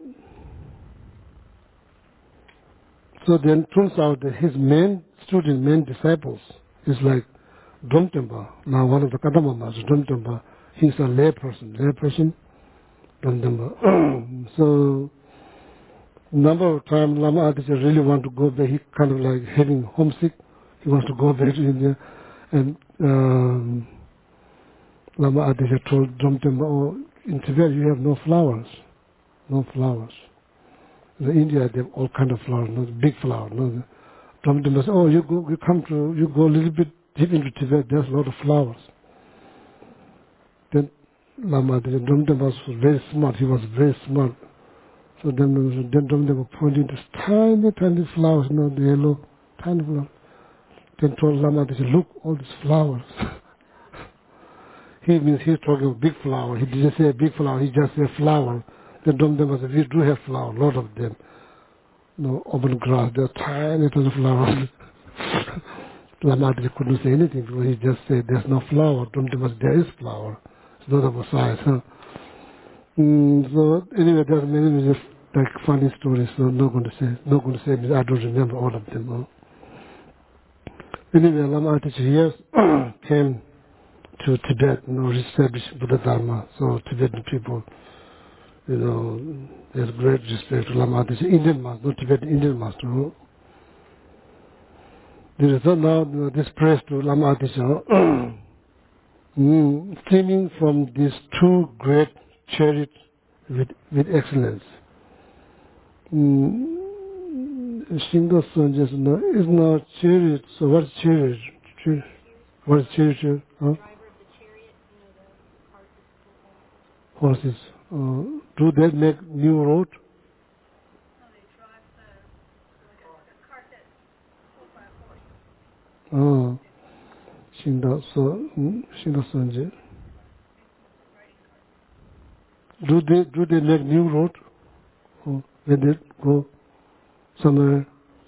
so then turns out that his main student, main disciples, is like Dromtempa. Now one of the Kadamamas, Dromtempa, he's a lay person, lay person, Dromtempa. So, number of times Lama Aditya really want to go back. He kind of like having homesick. He wants to go back to India. And um, Lama Aditya told Dromtempa, oh, in Tibet you have no flowers. No flowers. In India they have all kind of flowers, no big flowers. No. Dromtempa said, oh, you go, you come to, you go a little bit deep into Tibet, there's a lot of flowers. Then Lama Aditya, Dromtempa was very smart. He was very smart. So then, then Dromtempa pointed this tiny, tiny flowers, you know, the yellow, tiny flowers. Then told Lama Aditya, look, all these flowers. He means he's talking about big flower. He didn't say a big flower, he just said flower. Then Dromtempa said, we do have flowers, a lot of them. No, open grass, they're tiny little flowers. Lama Aditya couldn't say anything because he just said there's no flower. Dromtempa said, there is flower. It's not of a size, huh? Mm, so anyway, there's many, many like funny stories, so I'm not going to say, not going to say, I don't remember all of them. Huh? Anyway, Lama Aditya came to Tibet, you know, established Buddha Dharma. So Tibetan people, you know, there's great respect to Lama Aditya, Indian master, not Tibetan, Indian master. No? There is now you know, this praise to Lama Aditya, mm, stemming from these two great chariots with, with excellence. Mm, Shinga Sanjay no, is not chariot. So what's chariot? Char- what is chariot? Huh? Horses. Uh, do they make new road? Oh, Shinda so Shinda Sanjay. Do they do they make new road? Oh, when they go somewhere?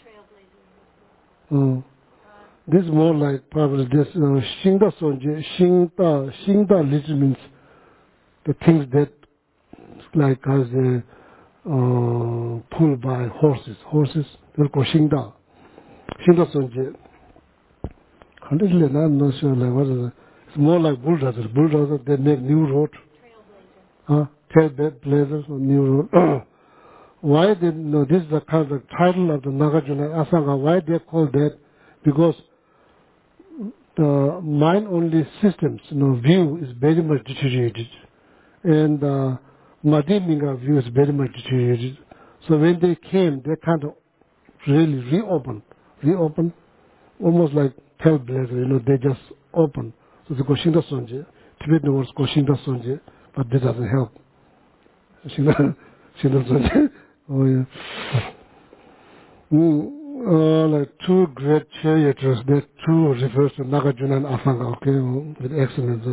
Oh, this is more like probably this uh, Shinda Sanjay. Shinda Shinda literally means the things that like as a uh, pulled by horses. Horses, they're called Shingda. Shingda Sonje. Completely, I'm not sure like what is it. It's more like bulldozers. Bulldozers, they make new road. Huh? Trailblazers, new road. Why they, no, this is the kind of title of the Nagarjuna Asanga. Why they call that? Because the mind-only systems, you know, view is very much deteriorated. And uh, Madhyamika view is very much deteriorated. So when they came, they kind of really reopened, reopened, almost like Trailblazer, you know, they just open. So they go Shinda Sonje. Tibetan words go Shinda Sonje, but that doesn't help. Shinda, Shinda Sonje. Oh yeah. Mm, uh, like two great charioteers, that two refers to Nagarjuna and Asanga, okay, with excellence.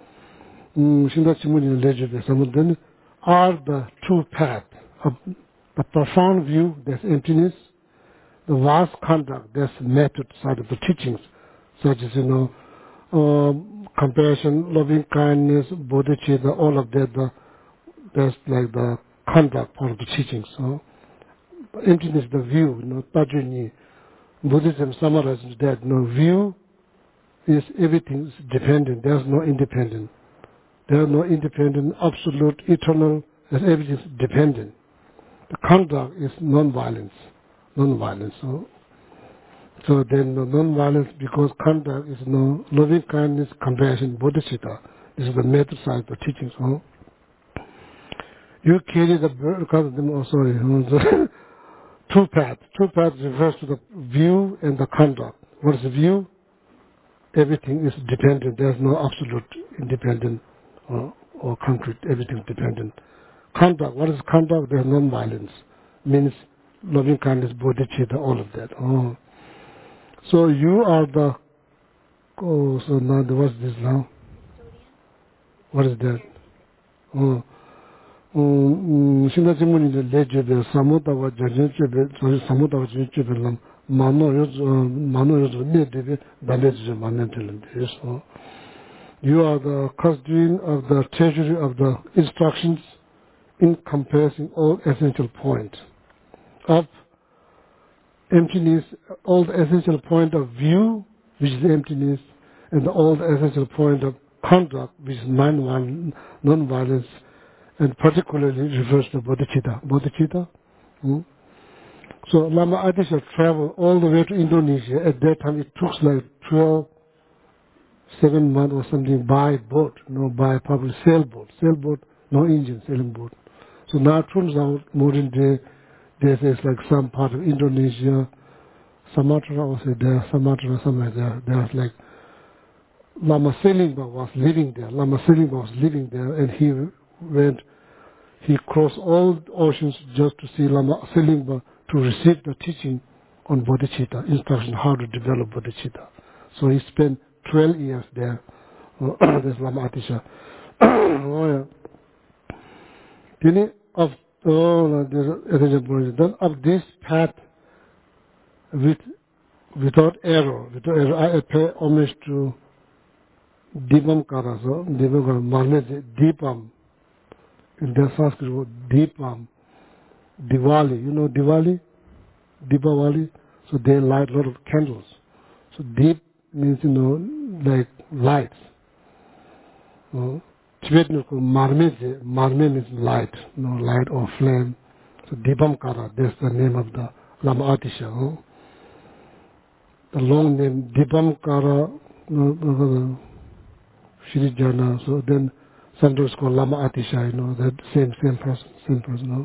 Mm, Shinda Chimuni Legend, some of them are the true path of the profound view, there's emptiness, the vast conduct, there's method side of the teachings, such as, you know, um, compassion, loving kindness, bodhicitta, all of that, the, that's like the conduct part of the teachings. So, emptiness, the view, you know, Tajuni, Buddhism summarizes that, you know, view is everything is dependent, there's no independent. There are no independent, absolute, eternal, as everything is dependent. The conduct is non-violence, non-violence. So, so then the non-violence, because conduct is no loving kindness, compassion, bodhicitta. This is the method side of the teachings. So, you carry the bird, oh sorry, two paths. Two paths refers to the view and the conduct. What is the view? Everything is dependent. There is no absolute independent or, or concrete. Everything is dependent. Conduct. What is conduct? There is non-violence. Means loving kindness, bodhicitta, all of that. Oh. So you are the, oh, so now what's this now? What is that? Oh. Shinda Chimuni the Lejebe, Samutawa Jajebe, Samutawa Jajebe, Mano Yoz, Mano Yoz, Nedebe, Dalej, Manetel, yes. You are the custodian of the treasury of the instructions encompassing all essential points of emptiness, all the essential point of view, which is emptiness, and all the essential point of conduct, which is non-violence, non-violence, and particularly refers to bodhicitta. Bodhicitta. Hmm? So Lama Adisha traveled all the way to Indonesia. At that time, it took like twelve, seven months or something by boat, no, by probably sailboat. Sailboat, no engine, sailing boat. So now it turns out, modern day, there's like some part of Indonesia, Sumatra also there, Sumatra somewhere there. There's like Lama Selingba was living there. Lama Selingba was living there, and he went, he crossed all oceans just to see Lama Selingba to receive the teaching on bodhicitta, instruction how to develop bodhicitta. So he spent twelve years there. There's Lama Atisha. Oh yeah. Then of oh, there's then of this path with without error, without error, I pay homage to Deepam Karaso, Deepam Kara, Marne Deepam. In the Sanskrit word, Deepam, Diwali. You know Diwali? Deepavali? So they light a lot of candles. So deep means, you know, like lights. Uh, Tibetan called Marme, Marme means light, you know, light or flame. So Deepam Kara, that's the name of the Lama Atisha. Huh? The long name Deepam Kara, uh, Shri Jana, so then sometimes called Lama Atisha, you know, that same, same person, same person. No?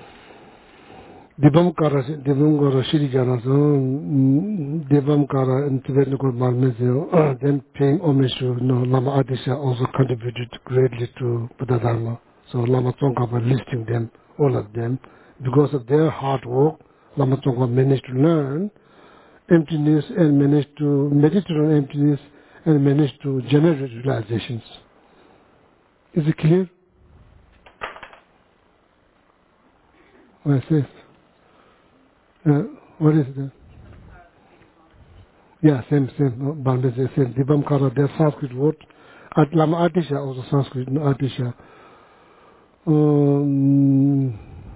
Deepam Kara, Deepam Kara, Shri Jana, so Deepam Kara in Tibetan called Marmezio, then paying homage to, you know, Lama Atisha also contributed greatly to Buddha Dharma. So Lama Tsongkhapa listing them, all of them. Because of their hard work, Lama Tsongkhapa managed to learn emptiness and managed to meditate on emptiness and managed to generate realizations. Is it clear? What is this? Uh, what is that? Yeah, same, same. No, Bangladesh, same. Dibam Kara, their Sanskrit word. At Lama Atisha, also Sanskrit, no, Atisha. Um,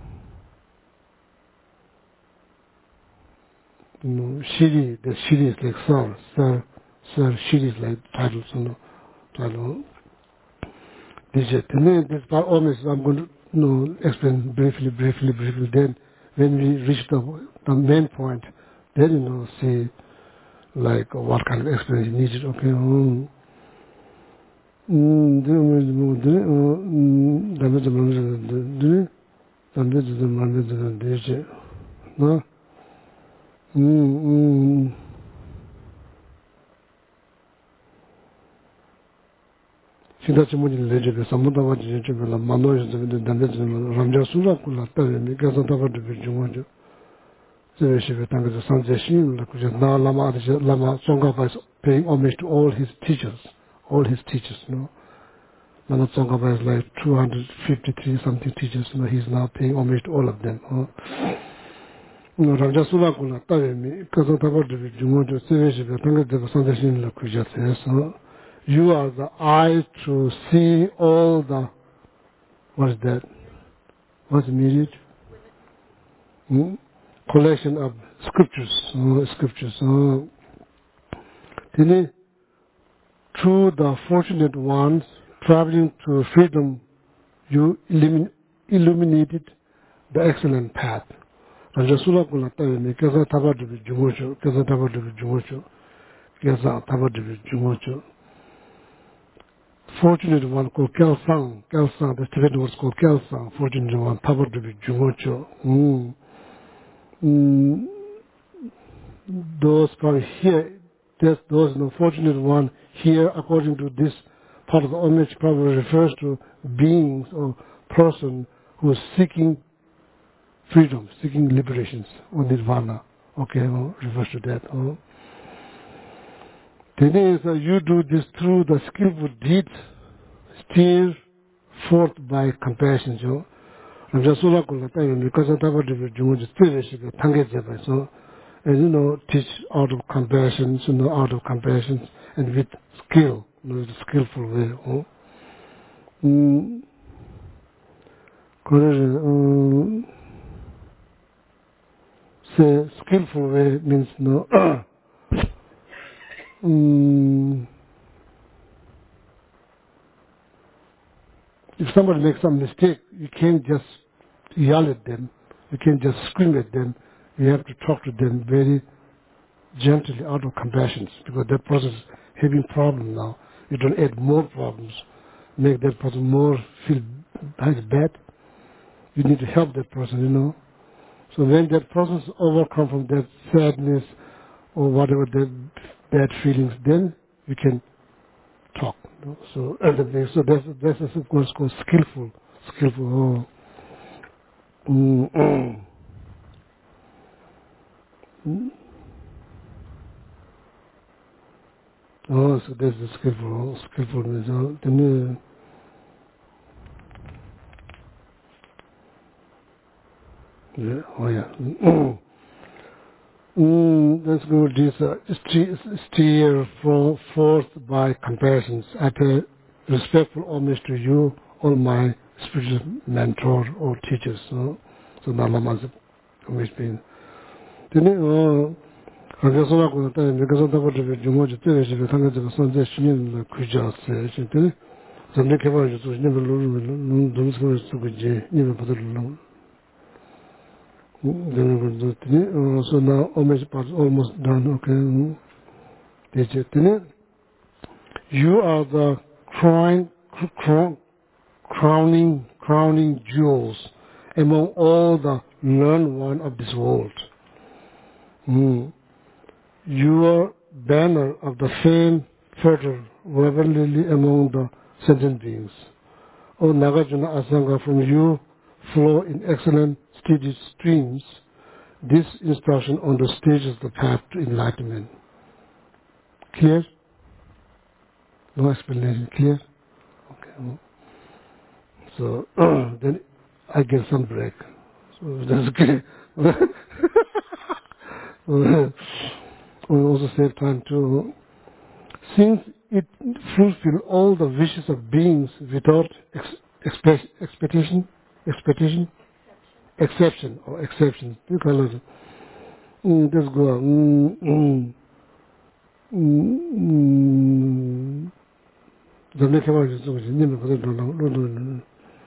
you know, Shiri, the Shiri is like Sir, Sir, Sir, Shiri is like titles, you know, title. This is, and then this part almost, I'm going to, you know, explain briefly, briefly, briefly. Then, when we reach the, the main point, then, you know, see, like, what kind of explanation is needed, okay? Mm. Mm, no? Mm, mm. Sindachi Muni Legible, Samudava Jibilla, Manois, the Ramja Sura Kula, Gazatava de Vijumojo. So she will thank the Sanjashin, which is now Lama Lama Tsongkhapa is paying homage to all his teachers, all his teachers, you know. Lama Tsongkhapa is like two hundred fifty-three something teachers, you know, he's now paying homage to all of them. Huh? You know, Ramja Sura Kula, Tavemi, Gazatava de Vijumojo, so she will thank the Sanjashin, which is so. You are the eye to see all the, what is that? What's immediate? Hmm? Collection of scriptures, uh, scriptures. Uh, then, through the fortunate ones traveling to freedom, you illumin- illuminated the excellent path. Rajasula kula tawe kaza tabadu jumocho, kaza tabadu jumocho, kaza tabadu jumocho. Fortunate one called Kelsang, Kelsang, the Tibetan was called Kelsang, fortunate one, Tabadu Jumocho. Mm. Mm. Those probably here, there's those no fortunate one here, according to this part of the image, probably refers to beings or person who is seeking freedom, seeking liberations, or nirvana. Okay, well, refers to that. Oh. The thing is that you do this through the skillful deeds steered forth by compassion. So, I'm just so lucky because I thought it was just so, and you know, teach out of compassion, you know, out of compassion, and with skill, no, the skillful way. Oh. Mm. Um, say skillful way means no. um, if somebody makes some mistake, you can't just yell at them. You can't just scream at them. You have to talk to them very gently out of compassion, because that person is having problem now. You don't add more problems, make that person more feel bad. You need to help that person, you know. So when that person is overcome from that sadness or whatever the bad feelings, then you can talk. You know? So other things. So that's that's of course called skillful, skillful. Oh. Mm, mm. Mm. Oh, so that's the skillful, oh, skillfulness. Oh, then, uh, yeah, oh yeah. Mm. Mm, let's go this uh, steer, steer for, forth by comparisons. I pay respectful homage to you, all my spiritual mentor or teachers. So, so Nalamas always been. Then, uh, I guess I'm going to tell you, because I'm going to do much of this, if I'm going to send this in the Kujas, so make a voice to never lose, those who are so good, never put it alone. Uh, so now homage part is almost done, okay. You are the crown, crown, crowning, crowning jewels among all the learned one of this world. Mm. Your banner of the fame, fertile, reverently among the sentient beings. O Nagarjuna Asanga, from you flow in excellent steady streams this instruction on the stages of the path to enlightenment. Clear? No explanation. Clear? Okay. So then I get some break. So that's okay. We also save time too. Since it fulfills all the wishes of beings without ex- expe- expectation, expectation, exception or exception. You call it. Mm, let's go on. Mm, mm, mm. The next one is the name of the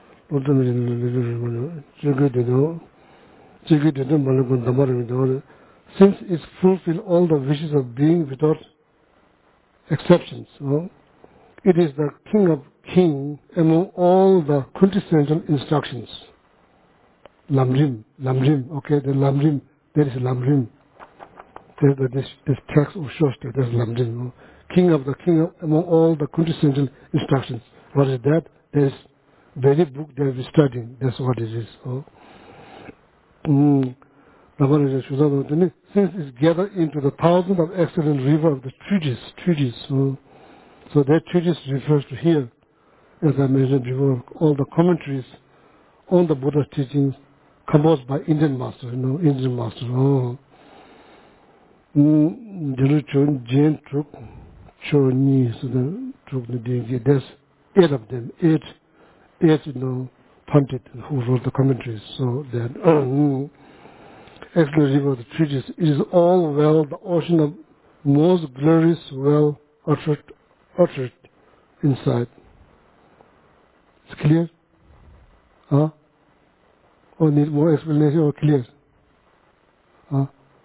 since it fulfills all the wishes of being without exceptions. No? It is the king of kings among all the quintessential instructions. Lamrim, Lamrim, okay, the Lamrim, there is Lamrim. There's the, this, this text of Shostak, there's Lamrim. No? King of the king of, among all the quintessential instructions. What is that? There's very book that we're studying. That's what it is. Oh. Mm. Since it's gathered into the thousand of excellent river of the treatise, treatise. So, so that treatise refers to here, as I mentioned before, all the commentaries on the Buddha's teachings composed by Indian masters, you know, Indian masters. Oh. Jiru Chun, Jain Truk, Cho Ni, so the Truk Nidingi, there's eight of them, eight, eight, you know, Pandit who wrote the commentaries. So that, excellent river of the treatise, it is all well, the ocean of most glorious, well uttered, uttered inside. It's clear? Huh? Or need more explanation or clear? Huh?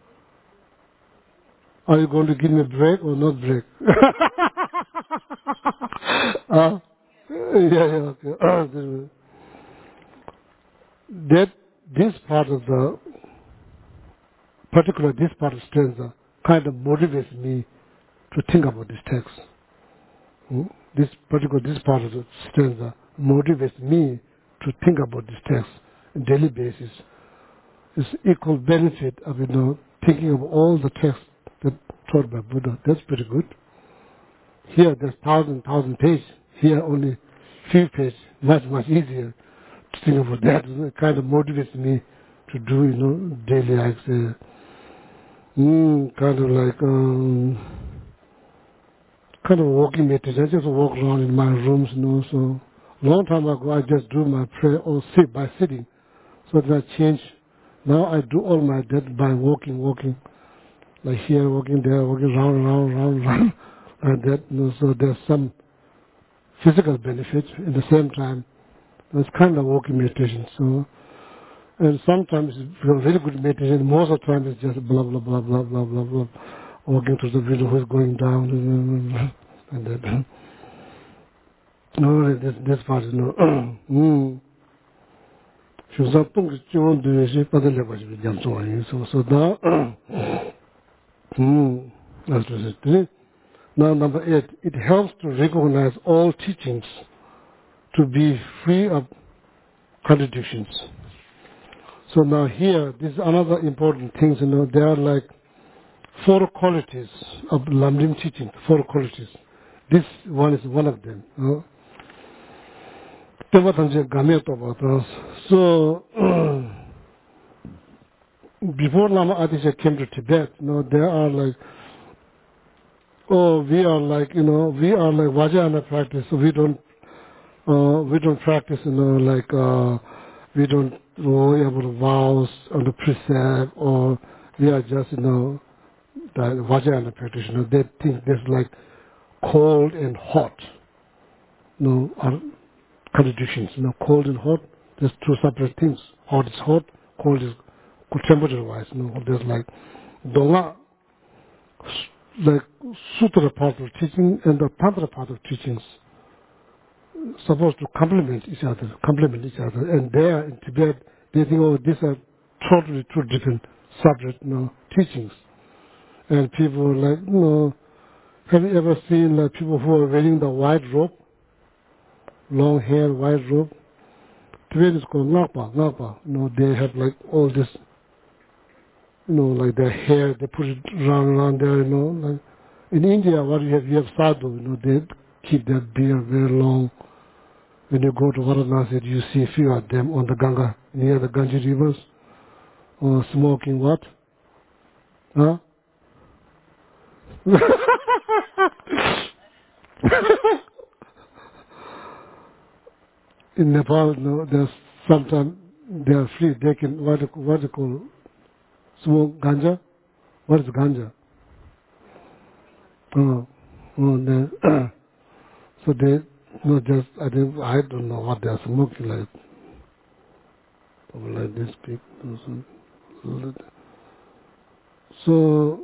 Are you going to give me a break or not break? Huh? Yeah, yeah, okay. That this part of the, particular this part of stanza, kind of motivates me to think about this text. Hmm? This particular, this part of the stanza motivates me to think about this text on a daily basis. It's equal benefit of, you know, thinking of all the texts that taught by Buddha. That's pretty good. Here there's thousand, thousand pages. Here only few pages. Much, much easier to think about that. It kind of motivates me to do, you know, daily acts. Uh, mm, kind of like, um, kind of walking meditation. I just walk around in my rooms, you know. So long time ago, I just do my prayer or sit by sitting. So that I change. Now I do all my that by walking, walking, like here, walking there, walking round, round, round, round, like that. You know, so there's some physical benefit at the same time. It's kind of walking meditation. So, and sometimes it's really good meditation. Most of the time it's just blah blah blah blah blah blah blah, walking through the window, who's going down, and that. No, this this part is no. Hmm. So so so now, hmm, that's it. Now number eight, it helps to recognize all teachings to be free of contradictions. So now here, this is another important thing. You know, there are like four qualities of Lamrim teaching. Four qualities. This one is one of them. You know? So before Lama Adisha came to Tibet, you know, there are like, oh, we are like, you know, we are like Vajrayana practice, so we don't, uh, we don't practice, you know, like, uh, we don't worry about vows or the precept, or we are just, you know, the Vajrayana practitioner. They think there's like cold and hot, you know, are contradictions, you know, cold and hot, there's two separate things. Hot is hot, cold is temperature-wise, you know, there's like, Donga, like Sutra part of teaching and the Tantra part of teachings supposed to complement each other, complement each other. And there in Tibet, they think, oh, these are totally two different subject, you know, teachings. And people are like, you know, have you ever seen like people who are wearing the white robe, long hair, white robe? Tibet is called Ngapa, Ngapa. You know, they have like all this, you know, like their hair, they put it round around there, you know, like in India, what you have, you have sadhu, you know, they keep their beard very long. When you go to Varanasi, you see a few of them on the Ganga, near the Ganges rivers, or smoking what? Huh? In Nepal, no, there's sometimes they are free. They can, what do, what do you call, smoke ganja? What is ganja? Oh, oh, they, so they, no, just, I think, I don't know what they are smoking like. Like this big. So,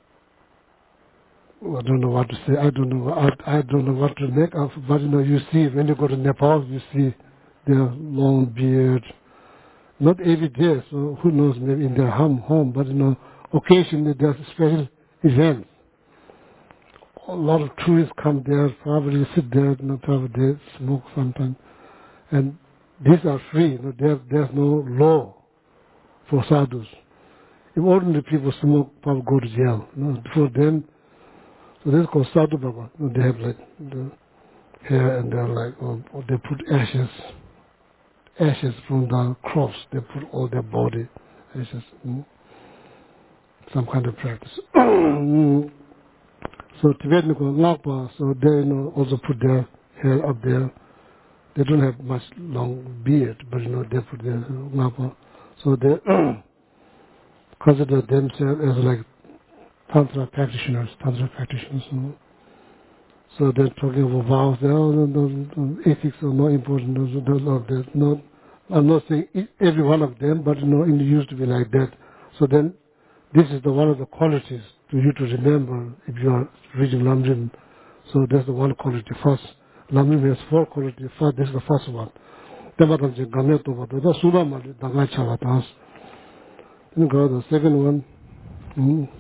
I don't know what to say. I don't know. I, I don't know what to make of. But you know, you see when you go to Nepal, you see their long beard. Not every day. So who knows? Maybe in their home, home. But you know, occasionally there's special events. A lot of tourists come there. Probably sit there. You know, probably they smoke sometimes. And these are free. You know, there, there's no law for sadhus. If ordinary people smoke, probably go to jail. You know, before then. So this is called sadhu baba. You know, they have like the hair and they're like, oh, they put ashes, ashes from the crops. They put all their body ashes. Mm, some kind of practice. Mm. So Tibetan called Ngakpa, so they you know, also put their hair up there. They don't have much long beard, but you know they put their Ngakpa. So they consider themselves as like Tantra practitioners, Tantra practitioners. You know. So they're talking about vows. They're, oh, no, no, no, ethics are not important. Those, those are that. Not, I'm not saying e- every one of them, but you know, it used to be like that. So then, this is the one of the qualities to you to remember if you are reading Lamrim. So that's the one quality. First, Lamrim has four qualities. First, this is the first one. Then what I'm saying, Ganeto, what the Sula Mali, Dangacha, what else? Then go the second one. Mm,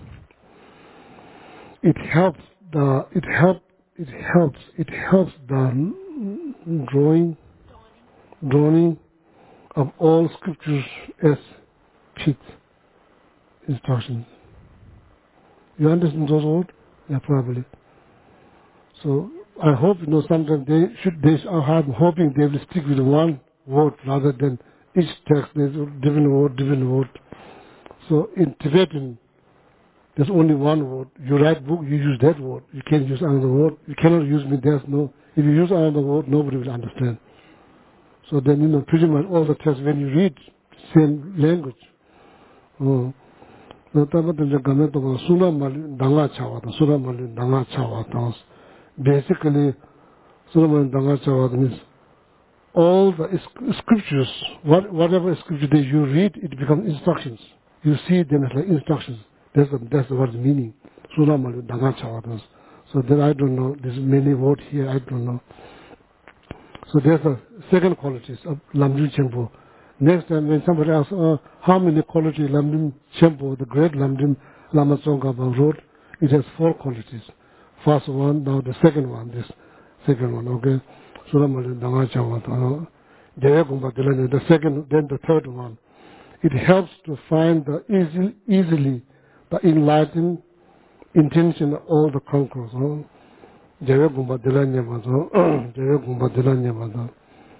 it helps the, it helps, it helps, it helps the drawing, drawing of all scriptures as pit instructions. You understand those words? Yeah, probably. So I hope, you know, sometimes they should, they are hoping they will stick with one word rather than each text, there's a different word, different word. So in Tibetan, There's only one word. You write book, you use that word. You can't use another word. You cannot use me. There's no. If you use another word, nobody will understand. So then, you know, pretty much all the texts when you read, same language. Oh. So Sura Mali Danga Chawata, Sura Mali Danga Chawata. Basically, Sura Mali Danga Chawata means all the scriptures, what, whatever scripture that you read, it becomes instructions. You see them as like instructions. That's the, that's the word's meaning. Sura Mali Danga Chawata. So then I don't know, there's many words here, I don't know. So there's the second qualities of Lamrim Chenpo. Next time when somebody asks, uh, how many qualities Lamrim Chenpo, the great Lamrim Lama Tsongkhapa wrote, it has four qualities. First one, now the second one, this second one, okay? Suramali Danga Chawata, Jaya Gumpa Dilani, the second, then the third one. It helps to find the easy, easily the enlightened intention of all the conquerors. Huh? Jaya Gumpa Dilani Mazo, Jaya Gumpa Dilani Mazo.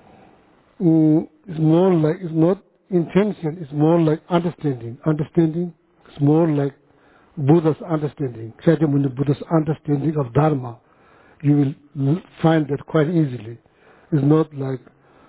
It's more like, it's not intention, it's more like understanding. Understanding, it's more like Buddha's understanding. Shakyamuni Buddha's understanding of Dharma. You will find that quite easily. It's not like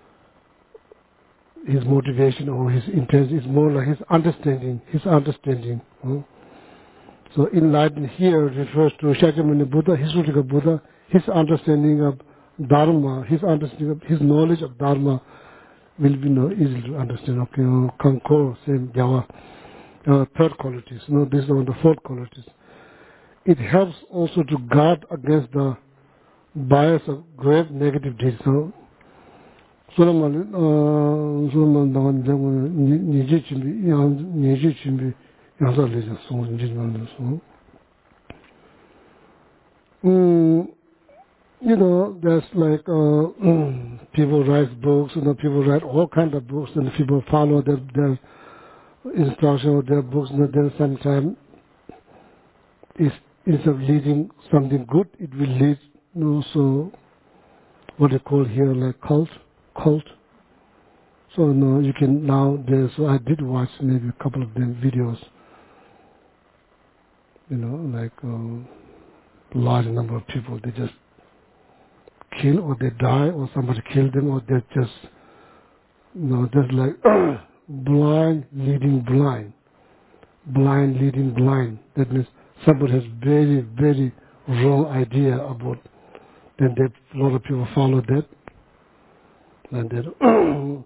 his motivation or his intention, it's more like his understanding, his understanding. Huh? So enlightened here refers to Shakyamuni Buddha, historical Buddha, his understanding of Dharma, his understanding of his knowledge of Dharma will be no easy to understand. Okay, uh, Kankor, same Java. Uh, third qualities. No, this is one of the fourth qualities. It helps also to guard against the bias of great negative deeds. So, Sulamal, uh, Sulamal, Niji Chimbi, Niji Chimbi, Yasa Leja, so, Niji so. You know, there's like uh, people write books, you know, people write all kinds of books, and people follow their, their instruction of their books, and then sometimes, instead of leading something good, it will lead, you know, so what they call here like cult, cult. So you know, you can nowadays. So I did watch maybe a couple of them videos. You know, like uh, large number of people, they just kill or they die or somebody killed them or they just, you know, just like blind leading blind, blind leading blind. That means somebody has very, very wrong idea about, then they, a lot of people follow that. And then,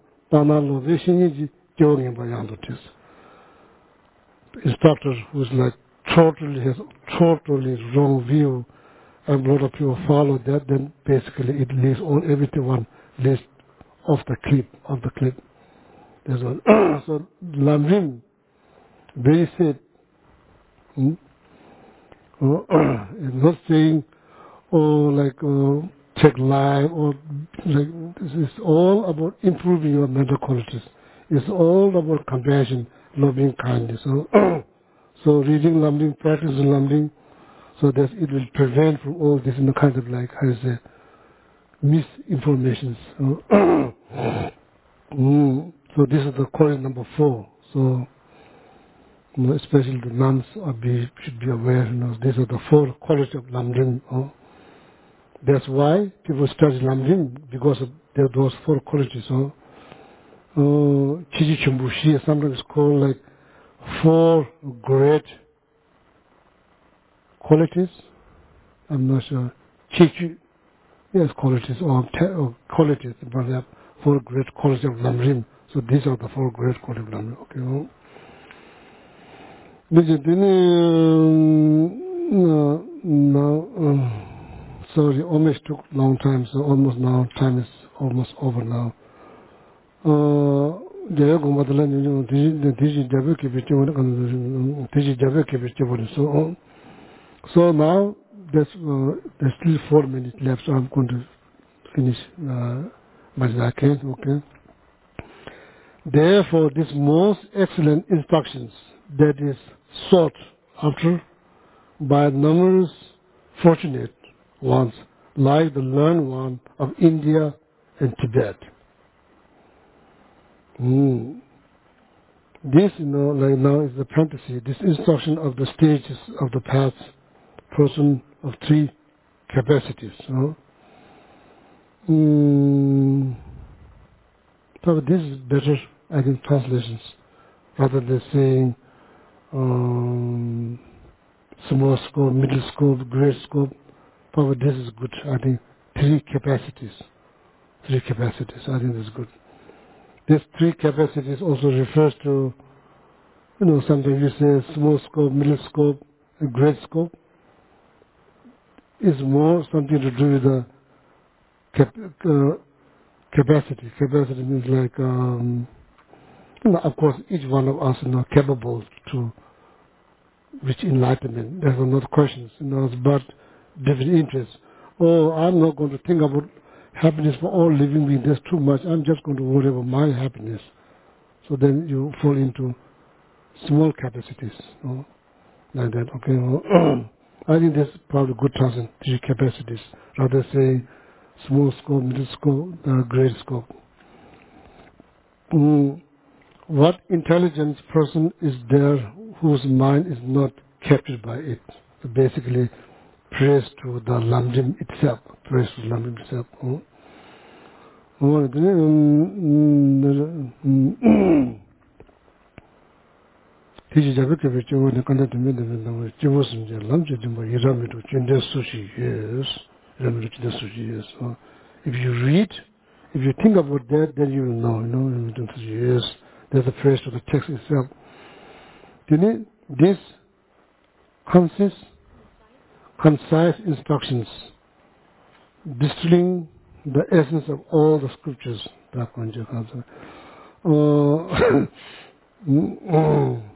instructor who's like totally has totally wrong view, and a lot of people follow that, then basically it leaves all everyone leaves off the clip of the clip. There's one. So Lamrim very said, hmm? Oh, it's not saying, oh, like oh, check live or like this is all about improving your mental qualities. It's all about compassion, loving kindness. So, so reading Lamrim, practicing Lamrim, so that it will prevent from all this in the kind of like, how to say, misinformations. So, mm, so this is the quality number four. So, you know, especially the nuns are be, should be aware, you know, these are the four qualities of Lamrim. Oh. That's why people study Lamrim, because of their, those four qualities. So, uh, Chiji Chumbushi, sometimes called like four great qualities. I'm not sure. Chichi, yes, qualities or, te, or qualities, but they have four great qualities of Lamrim. So these are the four great qualities of Lamrim. Okay. Well, no, no, um, sorry, almost took a long time, so almost now, time is almost over now. Uh, so, so now, there's, uh, there's still four minutes left, so I'm going to finish uh, as I can, okay? Therefore, this most excellent instructions that is sought after by numerous fortunate ones, like the learned one of India and Tibet. Mm. This, you know, like now is the fantasy. This instruction of the stages of the path, person of three capacities. You know? mm, Probably this is better, I think, translations, rather than saying um, small scope, middle scope, great scope. Probably this is good. I think three capacities. Three capacities. I think this is good. These three capacities also refers to, you know, sometimes you say small scope, middle scope, and great scope. Is more something to do with the cap, uh, capacity. Capacity means like, um, you know, of course, each one of us is not capable to reach enlightenment. There's not questions, you know, but different interests. Oh, I'm not going to think about happiness for all living beings. That's too much. I'm just going to worry about my happiness. So then you fall into small capacities, you know, like that. Okay, well, I think that's probably good translation, three capacities, rather say small scope, middle scope, uh, great scope. Mm, what intelligent person is there whose mind is not captured by it? So basically, praise to the Lamrim itself. Praise to Lamrim itself. Oh. Oh, mm, mm, Tiji jabe kebe chewo ne kanda teme teme nawa chewo simje lamche jimba iramido chende sushi, yes. Iramido chende sushi, yes. So if you read, if you think about that, then you will know, you know, iramido sushi, yes. There's a phrase to the text itself. You know, this consists concise instructions, distilling the essence of all the scriptures. That one, uh,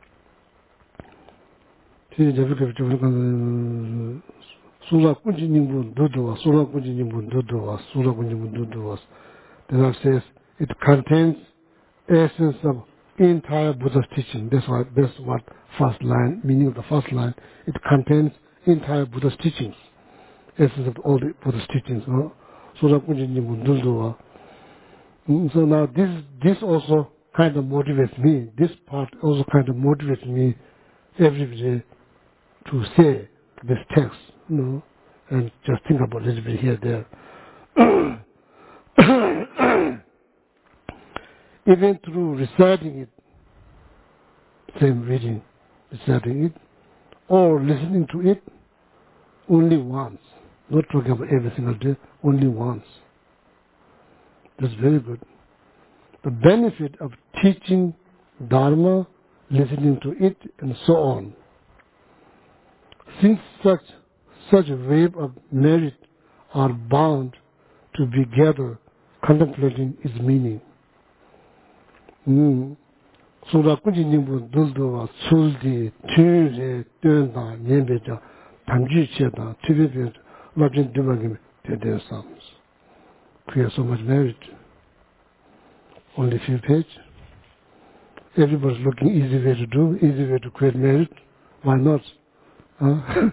Sura Kunji Nimbu Duduwa, Sura Kunji Nimbu Duduwa, Sura Kunji Nimbu Duduwa. The Lord says it contains essence of entire Buddha's teaching. That's what that's what first line, meaning of the first line. It contains entire Buddha's teachings. Essence of all the Buddha's teachings. Sura Kunji Nimbu Duduwa. So now this this also kind of motivates me. This part also kind of motivates me every day to say this text, you know, and just think about a little bit here, there. Even through reciting it, same reading, reciting it, or listening to it only once, not talking about every single day, only once. That's very good. The benefit of teaching Dharma, listening to it, and so on. Since such such a wave of merit are bound to be gathered, contemplating its meaning. Sura kunji nimbu dulduwa suldi tunre tunda nyembeja tamji cheda tibebe labjin dumagim tede sams. Clear so much merit. Only few pages. Everybody's looking easy way to do, easy way to create merit. Why not? Huh?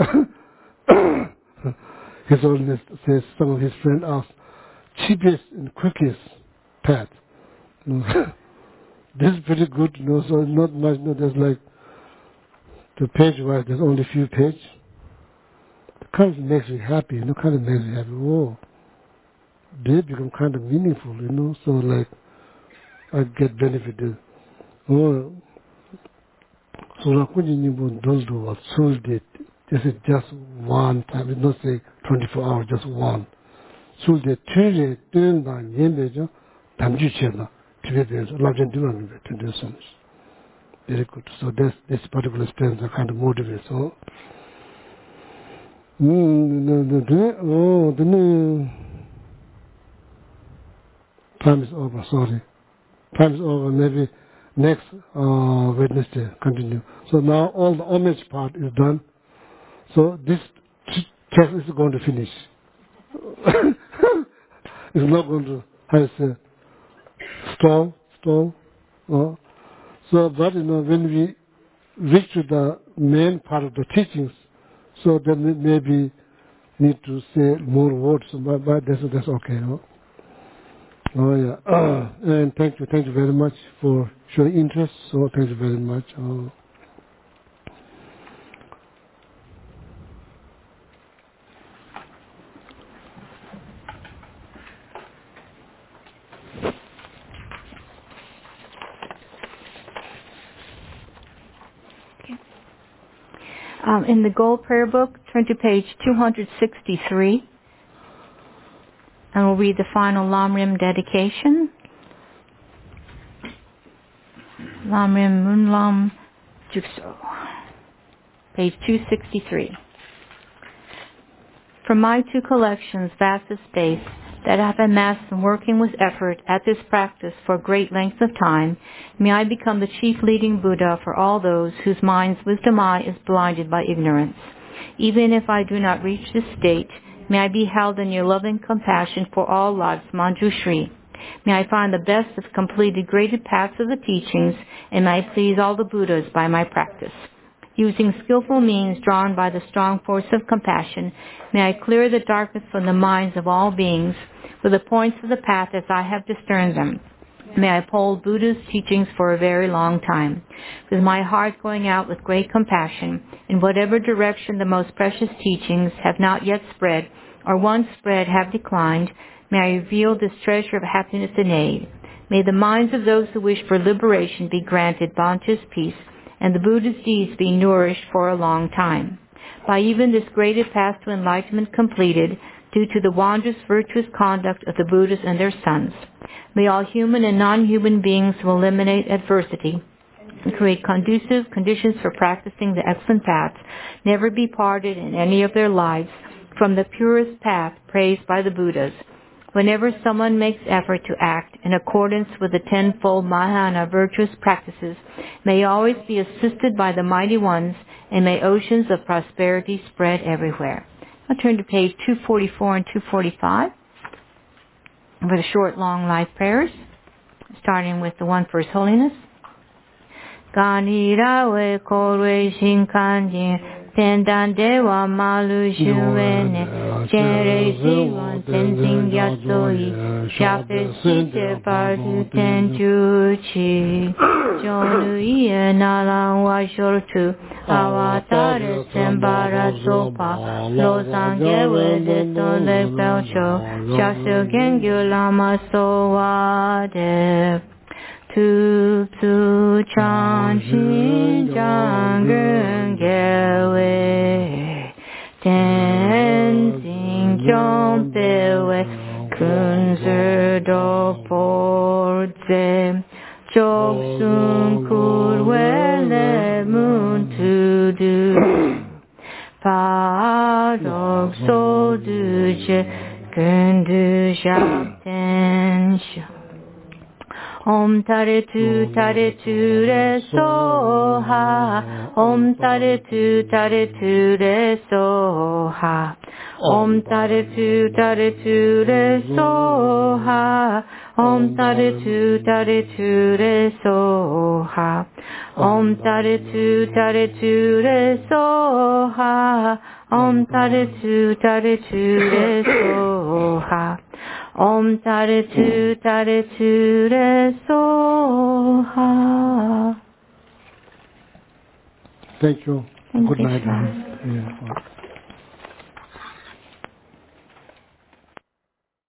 His Holiness says, some of his friends ask, cheapest and quickest path. This is pretty good, you know, so not much, you know, there's like, the page-wise, there's only a few pages. It kind of makes me happy, you know, kind of makes me happy. Whoa, they become kind of meaningful, you know, so like, I get benefited. Oh, so Rakunji Nibu Doldu was sold it. This is just one time. It's not say twenty-four hours, just one. Sold it. Tuesday, Tuesday, Yemeja, Tamju Chena, Tibet, Lajan Duran, to do some. Very good. So this this particular stanza kind of motivates. So, oh, the new time is over. Sorry, time is over. Maybe next uh, Wednesday continue. So now all the homage part is done. So this text is going to finish. It's not going to, how to say, stall, stall. Uh, so, but you know, when we reach to the main part of the teachings, so then we maybe need to say more words, but, but that's, that's okay. Huh? Oh yeah, uh, and thank you, thank you very much for showing interest. So thank you very much. Oh. Um, in the Gold Prayer Book, turn to page two hundred sixty-three, and we'll read the final Lamrim dedication. Lamrim Munlam Jukso, page two sixty-three. From my two collections, vast as space, that I have amassed from working with effort at this practice for great length of time, may I become the chief leading Buddha for all those whose mind's wisdom eye is blinded by ignorance. Even if I do not reach this state, may I be held in your loving compassion for all lives, Manjushri. May I find the best of completed graded paths of the teachings, and may I please all the Buddhas by my practice. Using skillful means drawn by the strong force of compassion, may I clear the darkness from the minds of all beings with the points of the path as I have discerned them. May I uphold Buddha's teachings for a very long time, with my heart going out with great compassion in whatever direction the most precious teachings have not yet spread, or once spread have declined. May I reveal this treasure of happiness and aid. May the minds of those who wish for liberation be granted bounteous peace, and the Buddha's deeds be nourished for a long time. By even this graded path to enlightenment completed, due to the wondrous virtuous conduct of the Buddhas and their sons, may all human and non-human beings who eliminate adversity and create conducive conditions for practicing the excellent paths never be parted in any of their lives from the purest path praised by the Buddhas. Whenever someone makes effort to act in accordance with the tenfold Mahayana virtuous practices, may always be assisted by the mighty ones, and may oceans of prosperity spread everywhere. I'll turn to page two forty-four and two forty-five for the short, long life prayers, starting with the one for His Holiness. Ganirawe korwe shinkanji tendan dewa malu shuene chere siwan tenzing yatsoi shape site pardu tenjuchi jonu iye nalan wa shortu awatare sembara sopa losangewe deton le pelcho shasu gengyu lama sowade Tu tu chan shin jang gen gewe ten sing kyong pewe kun se do por ze chok sun kur wele mun tu du pa dog so du je kun du shak ten sha Om tare tu tare tu re so ha. Om tare tu tare tu re so ha. Om tare tu tare tu re so ha. Om tare tu tare tu re so ha. Om tare tu tare tu re so ha. Om tare tu tare tu re so ha. Om tare tu tare tu re so ha. Thank you. Thank Good you, night. Sir. Yeah.